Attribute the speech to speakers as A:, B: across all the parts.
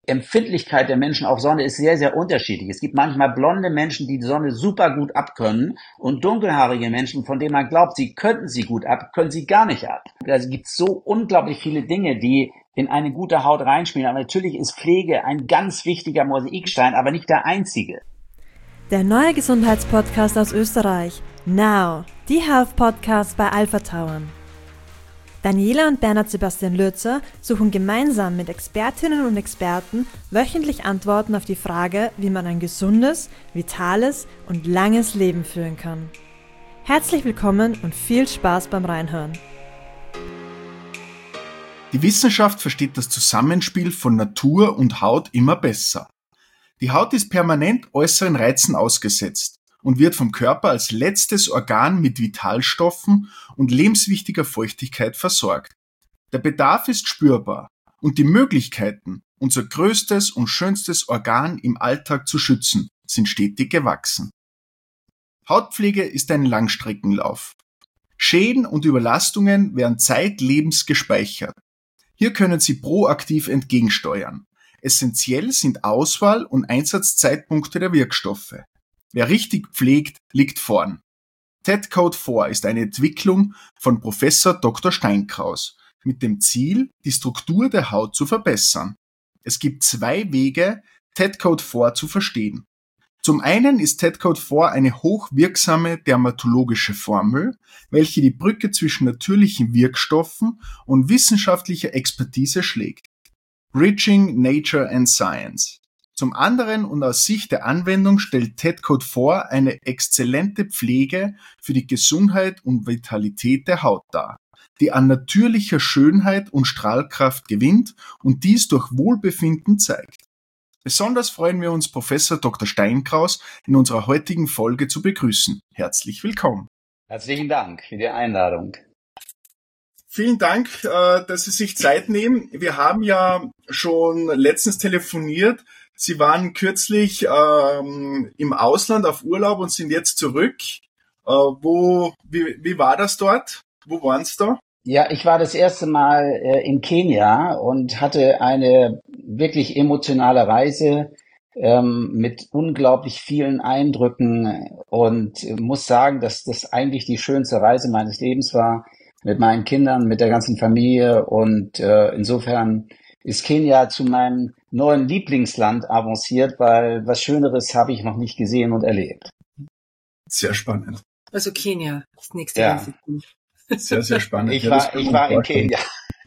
A: Empfindlichkeit der Menschen auf Sonne ist sehr, sehr unterschiedlich. Es gibt manchmal blonde Menschen, die Sonne super gut abkönnen und dunkelhaarige Menschen, von denen man glaubt, sie könnten sie gut ab, können sie gar nicht ab. Also es gibt so unglaublich viele Dinge, die in eine gute Haut reinspielen. Aber natürlich ist Pflege ein ganz wichtiger Mosaikstein, aber nicht der einzige.
B: Der neue Gesundheitspodcast aus Österreich. Now, die Health Podcast bei Alpha Tauern. Daniela und Bernhard Sebastian Lürzer suchen gemeinsam mit Expertinnen und Experten wöchentlich Antworten auf die Frage, wie man ein gesundes, vitales und langes Leben führen kann. Herzlich willkommen und viel Spaß beim Reinhören.
C: Die Wissenschaft versteht das Zusammenspiel von Natur und Haut immer besser. Die Haut ist permanent äußeren Reizen ausgesetzt und wird vom Körper als letztes Organ mit Vitalstoffen und lebenswichtiger Feuchtigkeit versorgt. Der Bedarf ist spürbar und die Möglichkeiten, unser größtes und schönstes Organ im Alltag zu schützen, sind stetig gewachsen. Hautpflege ist ein Langstreckenlauf. Schäden und Überlastungen werden zeitlebens gespeichert. Hier können Sie proaktiv entgegensteuern. Essentiell sind Auswahl und Einsatzzeitpunkte der Wirkstoffe. Wer richtig pflegt, liegt vorn. TED-Code 4 ist eine Entwicklung von Professor Dr. Steinkraus mit dem Ziel, die Struktur der Haut zu verbessern. Es gibt 2 Wege, TED-Code 4 zu verstehen. Zum einen ist TED-Code 4 eine hochwirksame dermatologische Formel, welche die Brücke zwischen natürlichen Wirkstoffen und wissenschaftlicher Expertise schlägt. Bridging Nature and Science. Zum anderen und aus Sicht der Anwendung stellt TED-Code 4 eine exzellente Pflege für die Gesundheit und Vitalität der Haut dar, die an natürlicher Schönheit und Strahlkraft gewinnt und dies durch Wohlbefinden zeigt. Besonders freuen wir uns, Professor Dr. Steinkraus in unserer heutigen Folge zu begrüßen. Herzlich willkommen.
A: Herzlichen Dank für die Einladung.
C: Vielen Dank, dass Sie sich Zeit nehmen. Wir haben ja schon letztens telefoniert. Sie waren kürzlich im Ausland auf Urlaub und sind jetzt zurück. Wie war das dort? Wo waren Sie da?
A: Ja, ich war das erste Mal in Kenia und hatte eine wirklich emotionale Reise mit unglaublich vielen Eindrücken und muss sagen, dass das eigentlich die schönste Reise meines Lebens war, mit meinen Kindern, mit der ganzen Familie, und insofern ist Kenia zu meinem neuen Lieblingsland avanciert, weil was Schöneres habe ich noch nicht gesehen und erlebt.
C: Sehr spannend.
D: Also Kenia, das nächste.
A: Ja.
C: Sehr, sehr spannend.
A: Ich war in Kenia.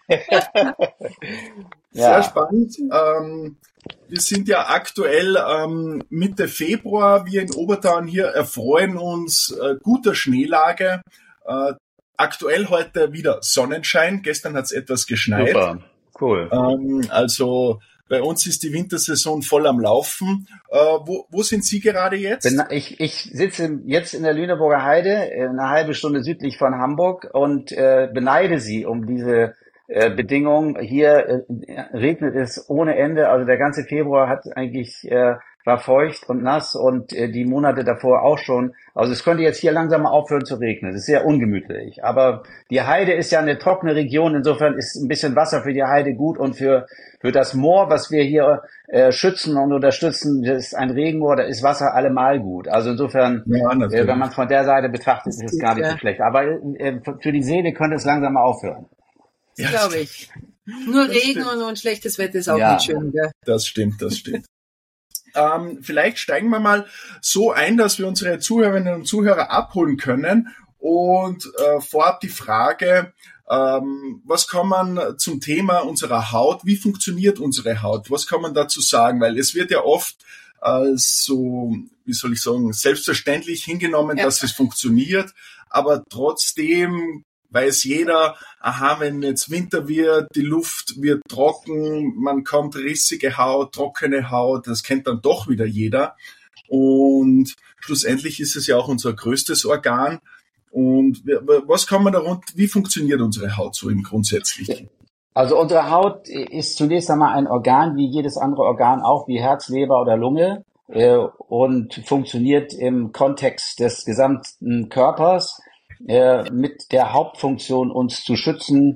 C: Sehr spannend. Wir sind ja aktuell Mitte Februar. Wir in Obertauern hier erfreuen uns guter Schneelage. Aktuell heute wieder Sonnenschein. Gestern hat es etwas geschneit.
A: Super, cool.
C: Also bei uns ist die Wintersaison voll am Laufen. Wo sind Sie gerade jetzt?
A: Ich sitze jetzt in der Lüneburger Heide, eine halbe Stunde südlich von Hamburg, und beneide Sie um diese Bedingungen. Hier regnet es ohne Ende. Also der ganze Februar war feucht und nass, und die Monate davor auch schon. Also es könnte jetzt hier langsam mal aufhören zu regnen. Es ist sehr ungemütlich. Aber die Heide ist ja eine trockene Region. Insofern ist ein bisschen Wasser für die Heide gut, und für das Moor, was wir hier schützen und unterstützen, das ist ein Regenmoor, da ist Wasser allemal gut. Also insofern, wenn man es von der Seite betrachtet, ist es gar nicht so schlecht. Aber für die Seele könnte es langsam mal aufhören.
D: Ja, glaube ich. Nur Regen und schlechtes Wetter ist auch nicht schön. Gell?
C: Das stimmt. Vielleicht steigen wir mal so ein, dass wir unsere Zuhörerinnen und Zuhörer abholen können. Und vorab die Frage, was kann man zum Thema unserer Haut, wie funktioniert unsere Haut? Was kann man dazu sagen? Weil es wird ja oft als so, wie soll ich sagen, selbstverständlich hingenommen, dass es funktioniert. Aber trotzdem weiß jeder, wenn jetzt Winter wird, die Luft wird trocken, man kommt rissige Haut, trockene Haut, das kennt dann doch wieder jeder. Und schlussendlich ist es ja auch unser größtes Organ. Und was kann man wie funktioniert unsere Haut so im Grundsätzlichen?
A: Also unsere Haut ist zunächst einmal ein Organ, wie jedes andere Organ auch, wie Herz, Leber oder Lunge, und funktioniert im Kontext des gesamten Körpers, mit der Hauptfunktion, uns zu schützen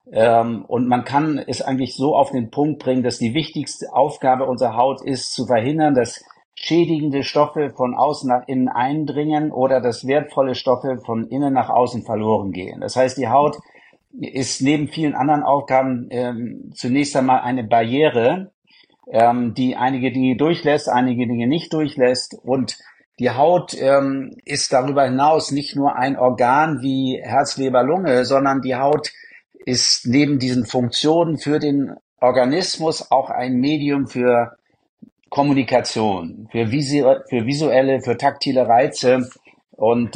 A: Und man kann es eigentlich so auf den Punkt bringen, dass die wichtigste Aufgabe unserer Haut ist, zu verhindern, dass schädigende Stoffe von außen nach innen eindringen oder dass wertvolle Stoffe von innen nach außen verloren gehen. Das heißt, die Haut ist neben vielen anderen Aufgaben zunächst einmal eine Barriere, die einige Dinge durchlässt, einige Dinge nicht durchlässt. Und die Haut ist darüber hinaus nicht nur ein Organ wie Herz, Leber, Lunge, sondern die Haut ist neben diesen Funktionen für den Organismus auch ein Medium für Kommunikation, für visuelle, für taktile Reize und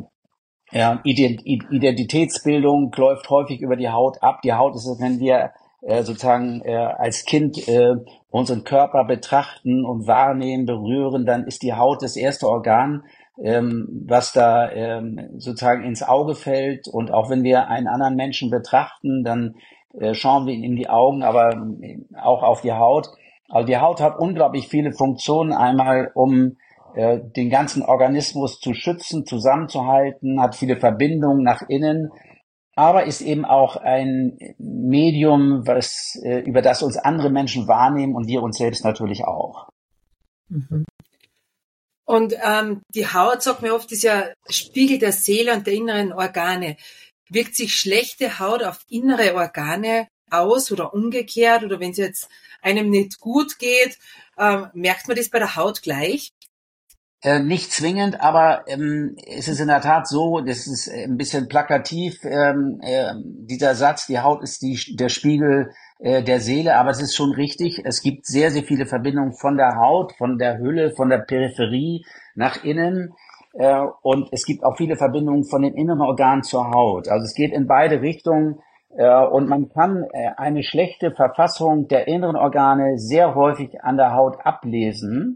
A: Identitätsbildung läuft häufig über die Haut ab. Die Haut ist es, wenn wir sozusagen als Kind unseren Körper betrachten und wahrnehmen, berühren, dann ist die Haut das erste Organ, was da sozusagen ins Auge fällt. Und auch wenn wir einen anderen Menschen betrachten, dann schauen wir ihm in die Augen, aber auch auf die Haut. Also die Haut hat unglaublich viele Funktionen, einmal um den ganzen Organismus zu schützen, zusammenzuhalten, hat viele Verbindungen nach innen, aber ist eben auch ein Medium, über das uns andere Menschen wahrnehmen und wir uns selbst natürlich auch.
D: Mhm. Und die Haut, sagt man oft, ist ja Spiegel der Seele und der inneren Organe. Wirkt sich schlechte Haut auf innere Organe aus oder umgekehrt? Oder wenn es jetzt einem nicht gut geht, merkt man das bei der Haut gleich?
A: Nicht zwingend, aber es ist in der Tat so, das ist ein bisschen plakativ, dieser Satz, die Haut ist der Spiegel der Seele, aber es ist schon richtig, es gibt sehr, sehr viele Verbindungen von der Haut, von der Hülle, von der Peripherie nach innen und es gibt auch viele Verbindungen von den inneren Organen zur Haut. Also es geht in beide Richtungen und man kann eine schlechte Verfassung der inneren Organe sehr häufig an der Haut ablesen.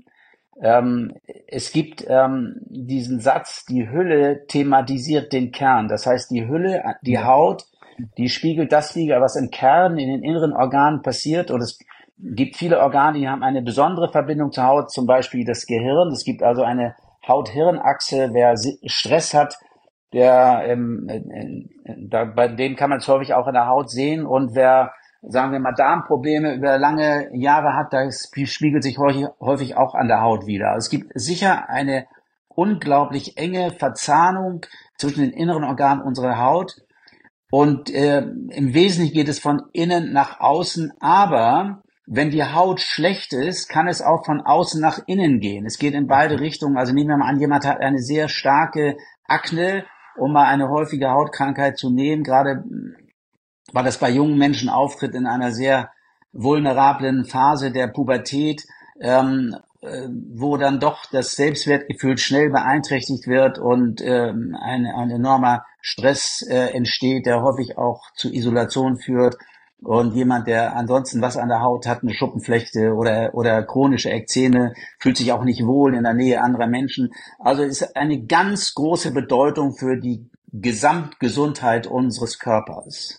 A: Es gibt diesen Satz, die Hülle thematisiert den Kern. Das heißt, die Hülle, die Haut, die spiegelt das wider, was im Kern, in den inneren Organen passiert. Und es gibt viele Organe, die haben eine besondere Verbindung zur Haut, zum Beispiel das Gehirn. Es gibt also eine Haut-Hirn-Achse. Wer Stress hat, bei dem kann man es häufig auch in der Haut sehen. Und wer, sagen wir mal, Darmprobleme über lange Jahre hat, das spiegelt sich häufig auch an der Haut wider. Also es gibt sicher eine unglaublich enge Verzahnung zwischen den inneren Organen unserer Haut und im Wesentlichen geht es von innen nach außen, aber wenn die Haut schlecht ist, kann es auch von außen nach innen gehen. Es geht in beide Richtungen. Also nehmen wir mal an, jemand hat eine sehr starke Akne, um mal eine häufige Hautkrankheit zu nehmen, gerade weil das bei jungen Menschen auftritt in einer sehr vulnerablen Phase der Pubertät, wo dann doch das Selbstwertgefühl schnell beeinträchtigt wird und ein enormer Stress entsteht, der häufig auch zu Isolation führt. Und jemand, der ansonsten was an der Haut hat, eine Schuppenflechte oder chronische Ekzeme, fühlt sich auch nicht wohl in der Nähe anderer Menschen. Also es ist eine ganz große Bedeutung für die Gesamtgesundheit unseres Körpers.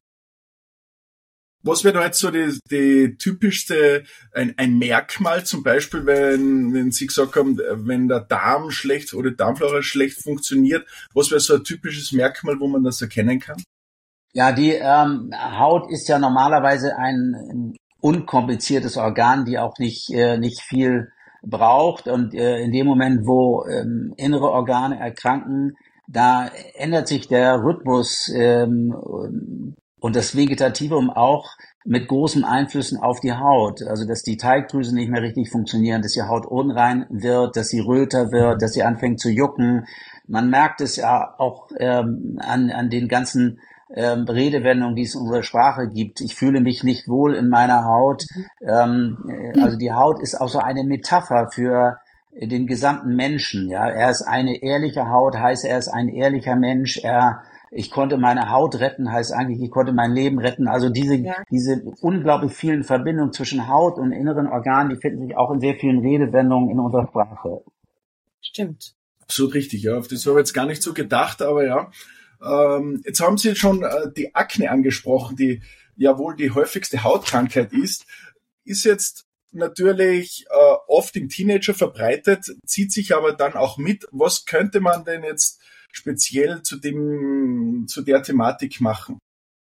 C: Was wäre da jetzt so die typischste, ein Merkmal zum Beispiel, wenn Sie gesagt haben, wenn der Darm schlecht oder die Darmflora schlecht funktioniert, was wäre so ein typisches Merkmal, wo man das erkennen kann?
A: Ja, die Haut ist ja normalerweise ein unkompliziertes Organ, die auch nicht viel braucht. Und in dem Moment, wo innere Organe erkranken, da ändert sich der Rhythmus und das Vegetativum auch mit großen Einflüssen auf die Haut. Also dass die Teigdrüsen nicht mehr richtig funktionieren, dass die Haut unrein wird, dass sie röter wird, dass sie anfängt zu jucken. Man merkt es ja auch an den ganzen Redewendungen, die es in unserer Sprache gibt. Ich fühle mich nicht wohl in meiner Haut. Also die Haut ist auch so eine Metapher für den gesamten Menschen. Ja, er ist eine ehrliche Haut, heißt er ist ein ehrlicher Mensch. Ich konnte meine Haut retten, heißt eigentlich, ich konnte mein Leben retten. Also diese unglaublich vielen Verbindungen zwischen Haut und inneren Organen, die finden sich auch in sehr vielen Redewendungen in unserer Sprache.
D: Stimmt.
C: Absolut richtig, ja. Auf das habe ich jetzt gar nicht so gedacht, aber ja. Jetzt haben Sie schon die Akne angesprochen, die ja wohl die häufigste Hautkrankheit ist jetzt natürlich oft im Teenager verbreitet, zieht sich aber dann auch mit. Was könnte man denn jetzt speziell zu der Thematik machen?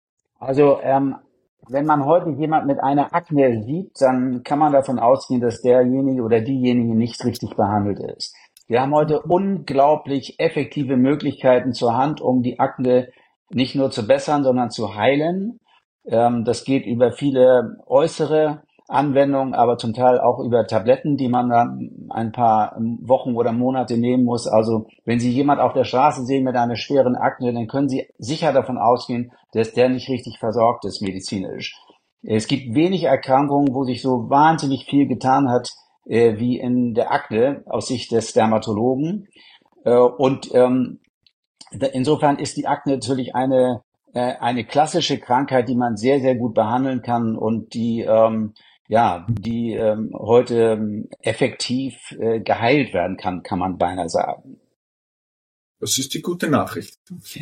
A: Also wenn man heute jemand mit einer Akne sieht, dann kann man davon ausgehen, dass derjenige oder diejenige nicht richtig behandelt ist. Wir haben heute unglaublich effektive Möglichkeiten zur Hand, um die Akne nicht nur zu bessern, sondern zu heilen. Das geht über viele äußere Anwendungen, aber zum Teil auch über Tabletten, die man dann ein paar Wochen oder Monate nehmen muss. Also wenn Sie jemand auf der Straße sehen mit einer schweren Akne, dann können Sie sicher davon ausgehen, dass der nicht richtig versorgt ist medizinisch. Es gibt wenig Erkrankungen, wo sich so wahnsinnig viel getan hat, wie in der Akne aus Sicht des Dermatologen. Insofern ist die Akne natürlich eine klassische Krankheit, die man sehr, sehr gut behandeln kann und die heute effektiv geheilt werden kann man beinahe sagen.
C: Das ist die gute Nachricht.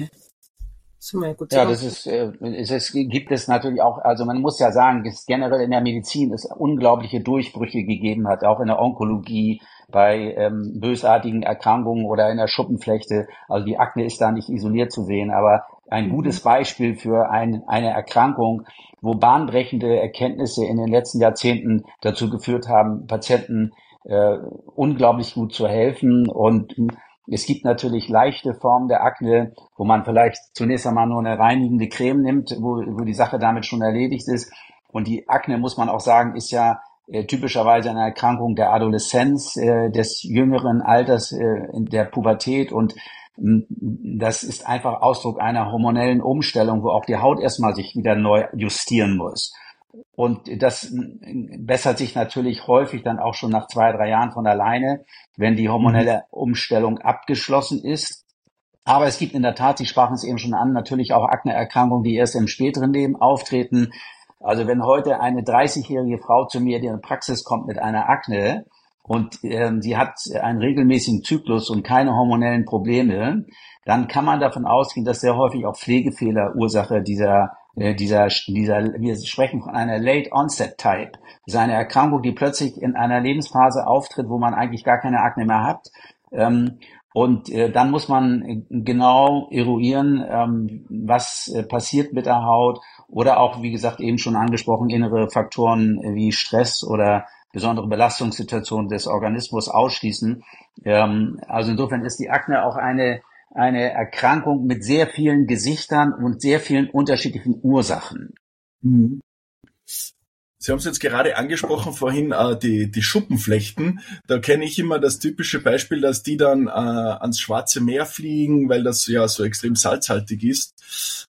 A: Ja, gibt es natürlich auch, also man muss ja sagen, dass generell in der Medizin es unglaubliche Durchbrüche gegeben hat, auch in der Onkologie, bei bösartigen Erkrankungen oder in der Schuppenflechte. Also die Akne ist da nicht isoliert zu sehen, aber ein gutes Beispiel für eine Erkrankung, wo bahnbrechende Erkenntnisse in den letzten Jahrzehnten dazu geführt haben, Patienten unglaublich gut zu helfen. Und es gibt natürlich leichte Formen der Akne, wo man vielleicht zunächst einmal nur eine reinigende Creme nimmt, wo die Sache damit schon erledigt ist. Und die Akne, muss man auch sagen, ist ja typischerweise eine Erkrankung der Adoleszenz, des jüngeren Alters, in der Pubertät. Und das ist einfach Ausdruck einer hormonellen Umstellung, wo auch die Haut erstmal sich wieder neu justieren muss. Und das bessert sich natürlich häufig dann auch schon nach 2-3 Jahren von alleine, wenn die hormonelle Umstellung abgeschlossen ist. Aber es gibt in der Tat, Sie sprachen es eben schon an, natürlich auch Akneerkrankungen, die erst im späteren Leben auftreten. Also wenn heute eine 30-jährige Frau zu mir in die Praxis kommt mit einer Akne und sie hat einen regelmäßigen Zyklus und keine hormonellen Probleme, dann kann man davon ausgehen, dass sehr häufig auch Pflegefehler Ursache wir sprechen von einer Late Onset Type. Das ist eine Erkrankung, die plötzlich in einer Lebensphase auftritt, wo man eigentlich gar keine Akne mehr hat. Dann muss man genau eruieren, was passiert mit der Haut oder auch, wie gesagt, eben schon angesprochen, innere Faktoren wie Stress oder besondere Belastungssituationen des Organismus ausschließen. Also insofern ist die Akne auch eine Erkrankung mit sehr vielen Gesichtern und sehr vielen unterschiedlichen Ursachen.
C: Mhm. Sie haben es jetzt gerade angesprochen vorhin, die Schuppenflechten. Da kenne ich immer das typische Beispiel, dass die dann ans Schwarze Meer fliegen, weil das ja so extrem salzhaltig ist.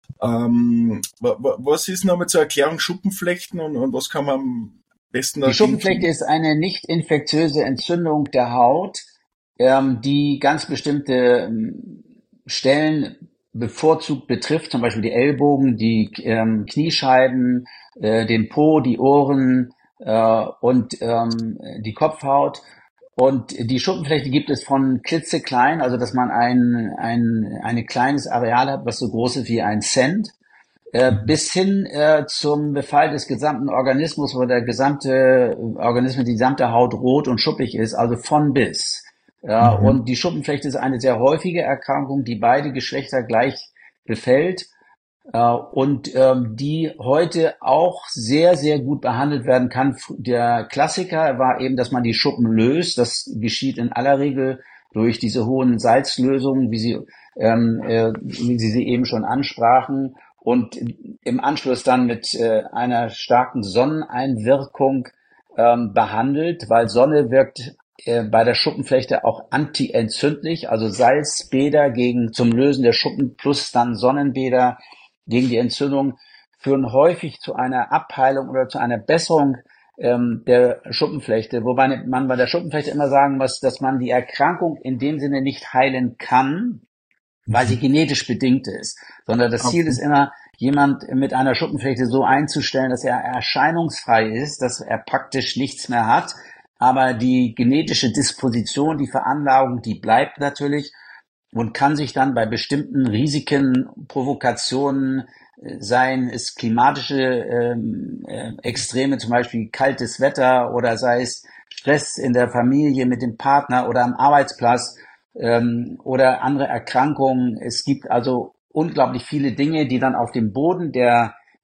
C: Was ist nochmal zur Erklärung Schuppenflechten und was kann man am besten
A: Die Schuppenflechte ist eine nicht infektiöse Entzündung der Haut, die ganz bestimmte Stellen bevorzugt betrifft, zum Beispiel die Ellbogen, die Kniescheiben, den Po, die Ohren und die Kopfhaut. Und die Schuppenflechte gibt es von klitzeklein, also dass man ein kleines Areal hat, was so groß ist wie ein Cent, bis hin zum Befall des gesamten Organismus, wo der gesamte Organismus, die gesamte Haut rot und schuppig ist, also von bis. Ja, und die Schuppenflechte ist eine sehr häufige Erkrankung, die beide Geschlechter gleich befällt und die heute auch sehr, sehr gut behandelt werden kann. Der Klassiker war eben, dass man die Schuppen löst. Das geschieht in aller Regel durch diese hohen Salzlösungen, wie Sie eben schon ansprachen, und im Anschluss dann mit einer starken Sonneneinwirkung behandelt, weil Sonne wirkt bei der Schuppenflechte auch antientzündlich, also Salzbäder zum Lösen der Schuppen plus dann Sonnenbäder gegen die Entzündung führen häufig zu einer Abheilung oder zu einer Besserung der Schuppenflechte, wobei man bei der Schuppenflechte immer sagen muss, dass man die Erkrankung in dem Sinne nicht heilen kann, weil sie genetisch bedingt ist, sondern das Ziel ist immer, jemand mit einer Schuppenflechte so einzustellen, dass er erscheinungsfrei ist, dass er praktisch nichts mehr hat. Aber die genetische Disposition, die Veranlagung, die bleibt natürlich und kann sich dann bei bestimmten Risiken, Provokationen, seien es klimatische Extreme, zum Beispiel kaltes Wetter oder sei es Stress in der Familie mit dem Partner oder am Arbeitsplatz oder andere Erkrankungen. Es gibt also unglaublich viele Dinge, die dann auf dem Boden der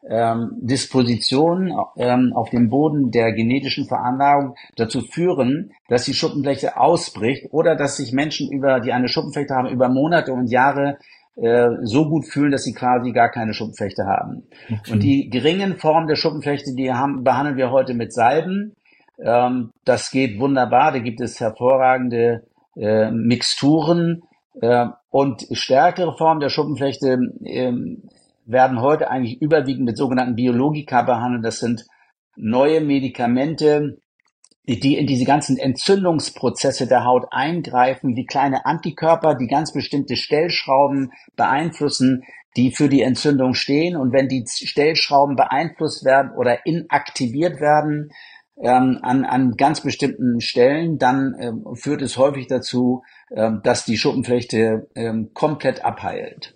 A: Dispositionen auf dem Boden der genetischen Veranlagung dazu führen, dass die Schuppenflechte ausbricht oder dass sich Menschen, die eine Schuppenflechte haben, über Monate und Jahre so gut fühlen, dass sie quasi gar keine Schuppenflechte haben. Okay. Und die geringen Formen der Schuppenflechte, behandeln wir heute mit Salben. Das geht wunderbar, da gibt es hervorragende Mixturen. Und stärkere Formen der Schuppenflechte werden heute eigentlich überwiegend mit sogenannten Biologika behandelt. Das sind neue Medikamente, die in diese ganzen Entzündungsprozesse der Haut eingreifen, wie kleine Antikörper, die ganz bestimmte Stellschrauben beeinflussen, die für die Entzündung stehen. Und wenn die Stellschrauben beeinflusst werden oder inaktiviert werden an ganz bestimmten Stellen, dann führt es häufig dazu, dass die Schuppenflechte komplett abheilt.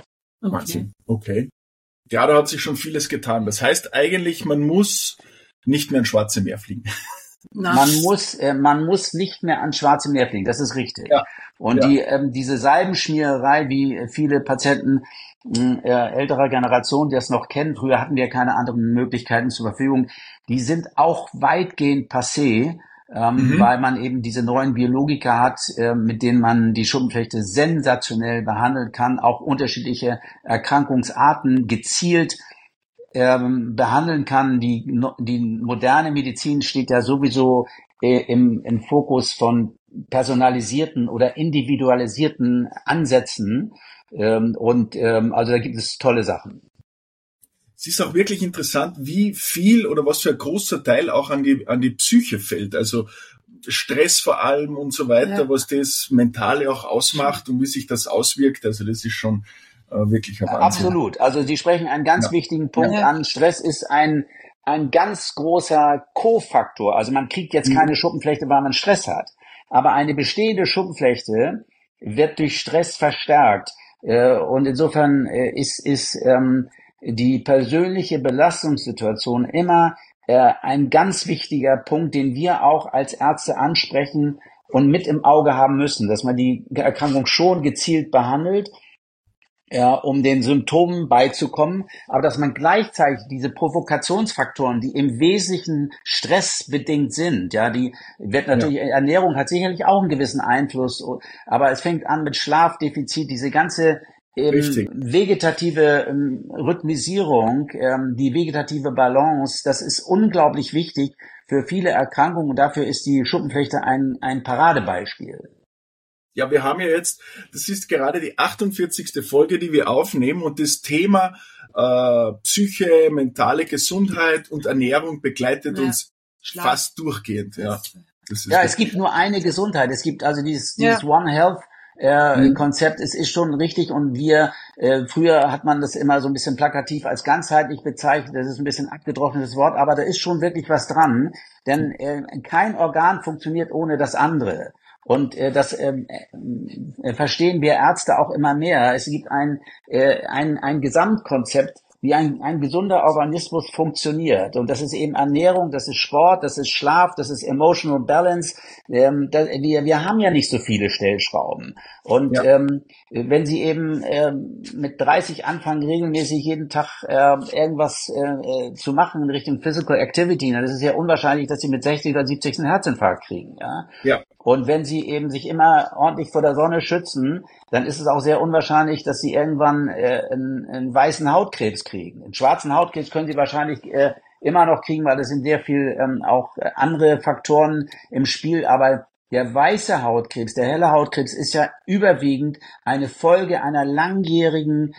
C: Okay. Ja, da hat sich schon vieles getan. Das heißt eigentlich, man muss nicht mehr ins Schwarze Meer fliegen.
A: Man muss nicht mehr ans Schwarze Meer fliegen, das ist richtig. Ja. Und diese Salbenschmiererei, wie viele Patienten älterer Generation, die das noch kennen, früher hatten wir keine anderen Möglichkeiten zur Verfügung, die sind auch weitgehend passé, weil man eben diese neuen Biologika hat, mit denen man die Schuppenflechte sensationell behandeln kann, auch unterschiedliche Erkrankungsarten gezielt behandeln kann. Die moderne Medizin steht ja sowieso im Fokus von personalisierten oder individualisierten Ansätzen, also da gibt es tolle Sachen.
C: Es ist auch wirklich interessant, wie viel oder was für ein großer Teil auch an die Psyche fällt. Also Stress vor allem und so weiter, was das Mentale auch ausmacht und wie sich das auswirkt. Also das ist schon wirklich ein Wahnsinn.
A: Absolut. Also Sie sprechen einen ganz wichtigen Punkt an. Stress ist ein ganz großer Kofaktor. Also man kriegt jetzt keine Schuppenflechte, weil man Stress hat. Aber eine bestehende Schuppenflechte wird durch Stress verstärkt. Und insofern ist die persönliche Belastungssituation immer ein ganz wichtiger Punkt, den wir auch als Ärzte ansprechen und mit im Auge haben müssen, dass man die Erkrankung schon gezielt behandelt, um den Symptomen beizukommen, aber dass man gleichzeitig diese Provokationsfaktoren, die im Wesentlichen stressbedingt sind, die wird natürlich, Ernährung hat sicherlich auch einen gewissen Einfluss, aber es fängt an mit Schlafdefizit, diese ganze vegetative Rhythmisierung, die vegetative Balance, das ist unglaublich wichtig für viele Erkrankungen und dafür ist die Schuppenflechte ein Paradebeispiel.
C: Ja, wir haben ja jetzt, das ist gerade die 48. Folge, die wir aufnehmen und das Thema Psyche, mentale Gesundheit und Ernährung begleitet uns fast durchgehend. Es
A: gibt nur eine Gesundheit. Es gibt also dieses One Health Konzept, es ist schon richtig und früher hat man das immer so ein bisschen plakativ als ganzheitlich bezeichnet, das ist ein bisschen abgedroschenes Wort, aber da ist schon wirklich was dran, denn kein Organ funktioniert ohne das andere. Und das verstehen wir Ärzte auch immer mehr. Es gibt ein Gesamtkonzept, wie ein gesunder Organismus funktioniert. Und das ist eben Ernährung, das ist Sport, das ist Schlaf, das ist Emotional Balance. Wir haben ja nicht so viele Stellschrauben. Und wenn Sie eben mit 30 anfangen, regelmäßig jeden Tag irgendwas zu machen in Richtung Physical Activity, dann ist es ja unwahrscheinlich, dass Sie mit 60 oder 70 einen Herzinfarkt kriegen. Ja. Und wenn Sie eben sich immer ordentlich vor der Sonne schützen, dann ist es auch sehr unwahrscheinlich, dass Sie irgendwann einen weißen Hautkrebs kriegen. Einen schwarzen Hautkrebs können Sie wahrscheinlich immer noch kriegen, weil es sind sehr viel auch andere Faktoren im Spiel. Aber der weiße Hautkrebs, der helle Hautkrebs ist ja überwiegend eine Folge einer langjährigen,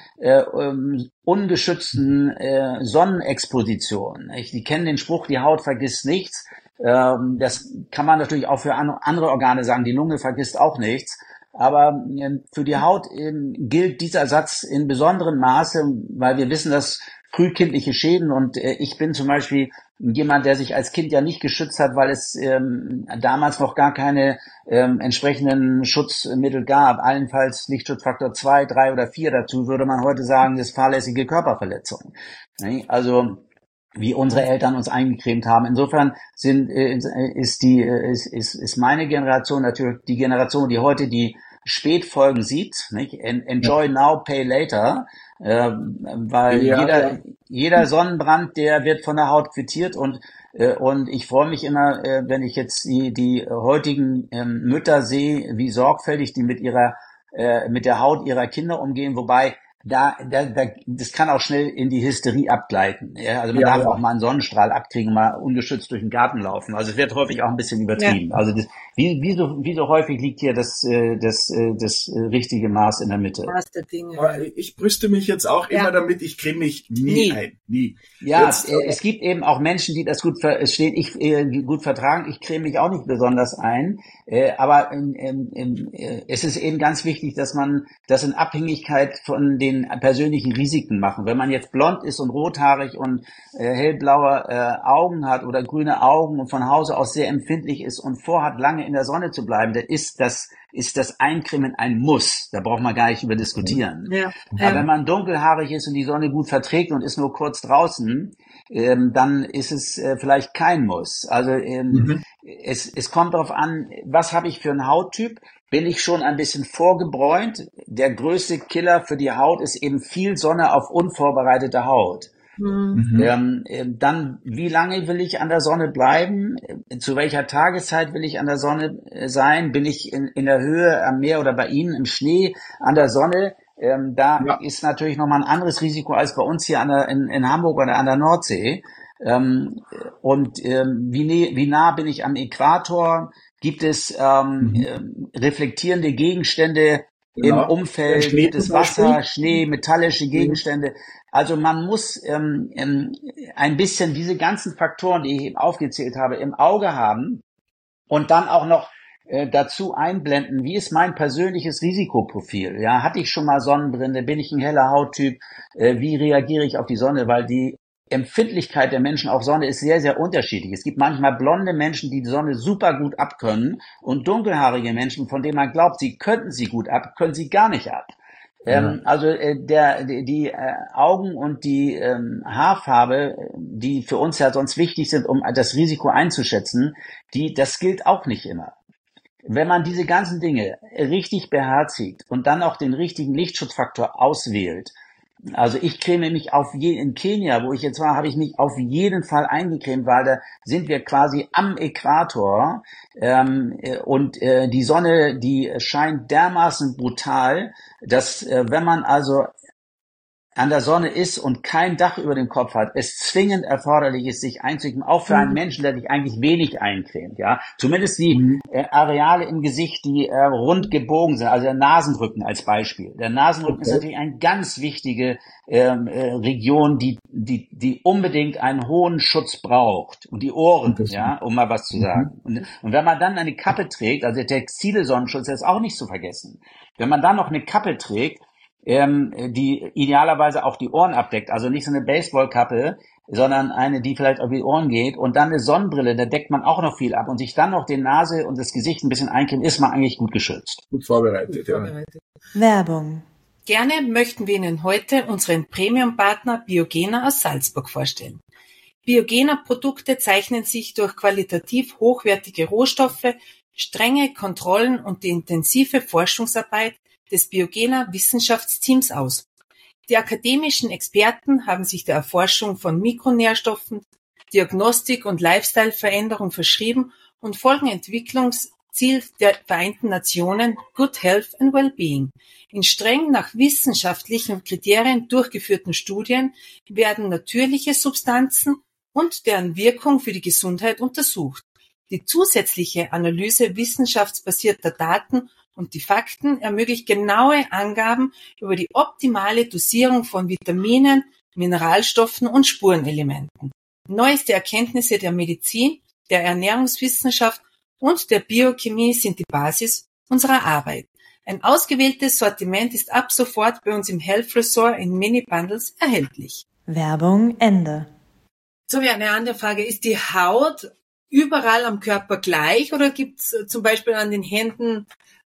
A: ungeschützten Sonnenexposition. Sie kennen den Spruch, die Haut vergisst nichts. Das kann man natürlich auch für andere Organe sagen. Die Lunge vergisst auch nichts. Aber für die Haut gilt dieser Satz in besonderem Maße, weil wir wissen, dass frühkindliche Schäden und ich bin zum Beispiel jemand, der sich als Kind ja nicht geschützt hat, weil es damals noch gar keine entsprechenden Schutzmittel gab. Allenfalls Lichtschutzfaktor 2, 3 oder 4 dazu, würde man heute sagen, das ist fahrlässige Verletzung. Also wie unsere Eltern uns eingecremt haben. Insofern ist meine Generation natürlich die Generation, die heute die Spätfolgen sieht, nicht? Enjoy now, pay later, weil jeder Sonnenbrand, der wird von der Haut quittiert und ich freue mich immer, wenn ich jetzt die heutigen Mütter sehe, wie sorgfältig die mit der Haut ihrer Kinder umgehen, wobei das kann auch schnell in die Hysterie abgleiten. Ja? Also man darf auch mal einen Sonnenstrahl abkriegen, mal ungeschützt durch den Garten laufen. Also es wird häufig auch ein bisschen übertrieben. Ja. Also wie so häufig liegt hier das richtige Maß in der Mitte.
C: Maß der Dinge. Ich brüste mich jetzt auch immer damit, ich creme mich nie ein. Nie.
A: Ja, es gibt eben auch Menschen, die das gut gut vertragen. Ich creme mich auch nicht besonders ein. Aber es ist eben ganz wichtig, dass man das in Abhängigkeit von den persönlichen Risiken machen. Wenn man jetzt blond ist und rothaarig und hellblaue Augen hat oder grüne Augen und von Hause aus sehr empfindlich ist und vorhat, lange in der Sonne zu bleiben, dann ist das Eincremen ein Muss. Da braucht man gar nicht über diskutieren. Ja. Aber wenn man dunkelhaarig ist und die Sonne gut verträgt und ist nur kurz draußen, dann ist es vielleicht kein Muss. Also es kommt darauf an, was habe ich für einen Hauttyp? Bin ich schon ein bisschen vorgebräunt? Der größte Killer für die Haut ist eben viel Sonne auf unvorbereitete Haut. Dann, wie lange will ich an der Sonne bleiben? Zu welcher Tageszeit will ich an der Sonne sein? Bin ich in der Höhe am Meer oder bei Ihnen im Schnee an der Sonne? Ist natürlich nochmal ein anderes Risiko als bei uns hier in Hamburg oder an der Nordsee. Wie nah bin ich am Äquator? Gibt es reflektierende Gegenstände im Umfeld? Gibt es Wasser, Schnee, metallische Gegenstände? Also man muss ein bisschen diese ganzen Faktoren, die ich eben aufgezählt habe, im Auge haben und dann auch noch dazu einblenden, wie ist mein persönliches Risikoprofil? Ja, hatte ich schon mal Sonnenbrände? Bin ich ein heller Hauttyp? Wie reagiere ich auf die Sonne? Weil die Empfindlichkeit der Menschen auf Sonne ist sehr, sehr unterschiedlich. Es gibt manchmal blonde Menschen, die Sonne super gut abkönnen und dunkelhaarige Menschen, von denen man glaubt, sie könnten sie gut ab, können sie gar nicht ab. Also die Augen und die Haarfarbe, die für uns ja sonst wichtig sind, um das Risiko einzuschätzen, das gilt auch nicht immer. Wenn man diese ganzen Dinge richtig beherzigt und dann auch den richtigen Lichtschutzfaktor auswählt, also ich creme mich in Kenia, wo ich jetzt war, habe ich mich auf jeden Fall eingecremt, weil da sind wir quasi am Äquator und die Sonne, die scheint dermaßen brutal, dass wenn man also an der Sonne ist und kein Dach über dem Kopf hat, es zwingend erforderlich ist, sich einzucremen, auch für einen Menschen, der sich eigentlich wenig eincremt, ja. Zumindest die Areale im Gesicht, die rund gebogen sind, also der Nasenrücken als Beispiel. Der Nasenrücken ist natürlich eine ganz wichtige Region, die unbedingt einen hohen Schutz braucht. Und die Ohren, ja, um mal was zu sagen. Und wenn man dann eine Kappe trägt, also der textile Sonnenschutz, der ist auch nicht zu vergessen. Wenn man dann noch eine Kappe trägt, die idealerweise auch die Ohren abdeckt, also nicht so eine Baseballkappe, sondern eine, die vielleicht auf die Ohren geht und dann eine Sonnenbrille, da deckt man auch noch viel ab und sich dann noch die Nase und das Gesicht ein bisschen eincremen, ist man eigentlich gut geschützt.
C: Gut vorbereitet, ja.
B: Werbung.
D: Gerne möchten wir Ihnen heute unseren Premium-Partner Biogena aus Salzburg vorstellen. Biogena-Produkte zeichnen sich durch qualitativ hochwertige Rohstoffe, strenge Kontrollen und die intensive Forschungsarbeit des Biogena-Wissenschaftsteams aus. Die akademischen Experten haben sich der Erforschung von Mikronährstoffen, Diagnostik und Lifestyle-Veränderung verschrieben und folgen Entwicklungsziel der Vereinten Nationen Good Health and Wellbeing. In streng nach wissenschaftlichen Kriterien durchgeführten Studien werden natürliche Substanzen und deren Wirkung für die Gesundheit untersucht. Die zusätzliche Analyse wissenschaftsbasierter Daten und die Fakten ermöglicht genaue Angaben über die optimale Dosierung von Vitaminen, Mineralstoffen und Spurenelementen. Neueste Erkenntnisse der Medizin, der Ernährungswissenschaft und der Biochemie sind die Basis unserer Arbeit. Ein ausgewähltes Sortiment ist ab sofort bei uns im Health Resort in Mini-Bundles erhältlich.
B: Werbung Ende.
D: So, wie eine andere Frage. Ist die Haut überall am Körper gleich oder gibt es zum Beispiel an den Händen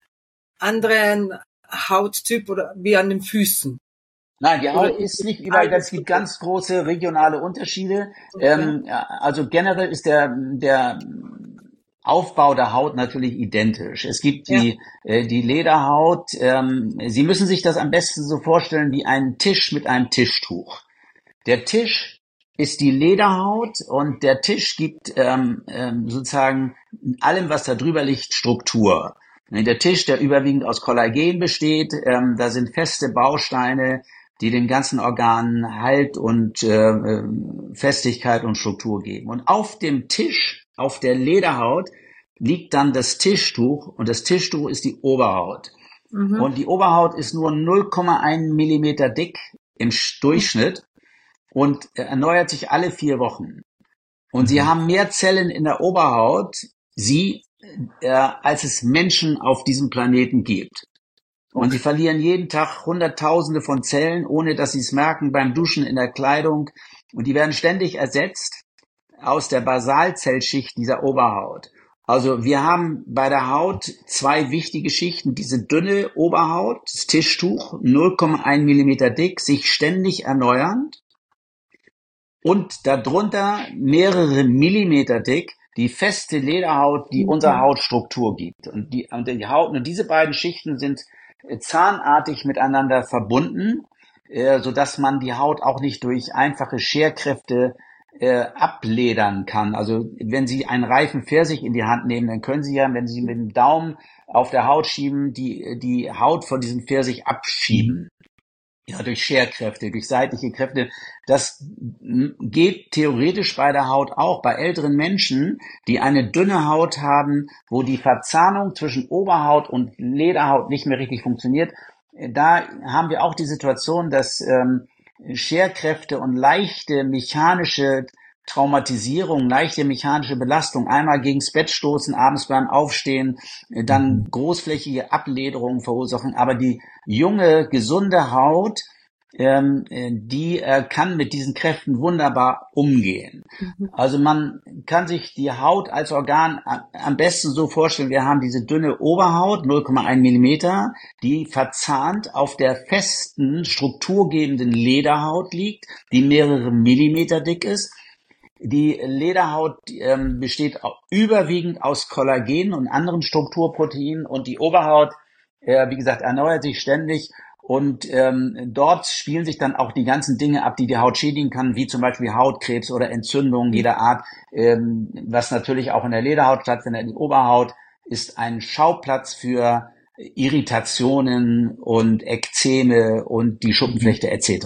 D: anderen Hauttyp oder wie an den Füßen?
A: Nein, die Haut ist nicht überall, es gibt ganz große regionale Unterschiede. Okay. Also generell ist der Aufbau der Haut natürlich identisch. Es gibt die Lederhaut. Sie müssen sich das am besten so vorstellen wie einen Tisch mit einem Tischtuch. Der Tisch ist die Lederhaut und der Tisch gibt sozusagen allem, was da drüber liegt, Struktur. Der Tisch, der überwiegend aus Kollagen besteht, da sind feste Bausteine, die den ganzen Organen Halt und Festigkeit und Struktur geben. Und auf dem Tisch, auf der Lederhaut, liegt dann das Tischtuch und das Tischtuch ist die Oberhaut. Und die Oberhaut ist nur 0,1 Millimeter dick im Durchschnitt und erneuert sich alle 4 Wochen. Und sie haben mehr Zellen in der Oberhaut, als es Menschen auf diesem Planeten gibt. Und sie verlieren jeden Tag Hunderttausende von Zellen, ohne dass sie es merken, beim Duschen, in der Kleidung. Und die werden ständig ersetzt aus der Basalzellschicht dieser Oberhaut. Also wir haben bei der Haut 2 wichtige Schichten. Diese dünne Oberhaut, das Tischtuch, 0,1 Millimeter dick, sich ständig erneuernd. Und darunter mehrere Millimeter dick, die feste Lederhaut, die unsere Hautstruktur gibt. Und die Haut, und diese beiden Schichten sind zahnartig miteinander verbunden, sodass man die Haut auch nicht durch einfache Scherkräfte abledern kann. Also wenn Sie einen reifen Pfirsich in die Hand nehmen, dann können Sie ja, wenn Sie mit dem Daumen auf der Haut schieben, die Haut von diesem Pfirsich abschieben. Ja, durch Scherkräfte, durch seitliche Kräfte. Das geht theoretisch bei der Haut auch. Bei älteren Menschen, die eine dünne Haut haben, wo die Verzahnung zwischen Oberhaut und Lederhaut nicht mehr richtig funktioniert, da haben wir auch die Situation, dass Scherkräfte und leichte mechanische Traumatisierung, leichte mechanische Belastung, einmal gegens Bett stoßen, abends beim Aufstehen, dann großflächige Ablederungen verursachen. Aber die junge, gesunde Haut, die kann mit diesen Kräften wunderbar umgehen. Also man kann sich die Haut als Organ am besten so vorstellen, wir haben diese dünne Oberhaut, 0,1 Millimeter, die verzahnt auf der festen, strukturgebenden Lederhaut liegt, die mehrere Millimeter dick ist. Die Lederhaut besteht überwiegend aus Kollagen und anderen Strukturproteinen und die Oberhaut, wie gesagt, erneuert sich ständig und dort spielen sich dann auch die ganzen Dinge ab, die die Haut schädigen kann, wie zum Beispiel Hautkrebs oder Entzündungen jeder Art, was natürlich auch in der Lederhaut stattfindet. Die Oberhaut ist ein Schauplatz für Irritationen und Ekzeme und die Schuppenflechte etc.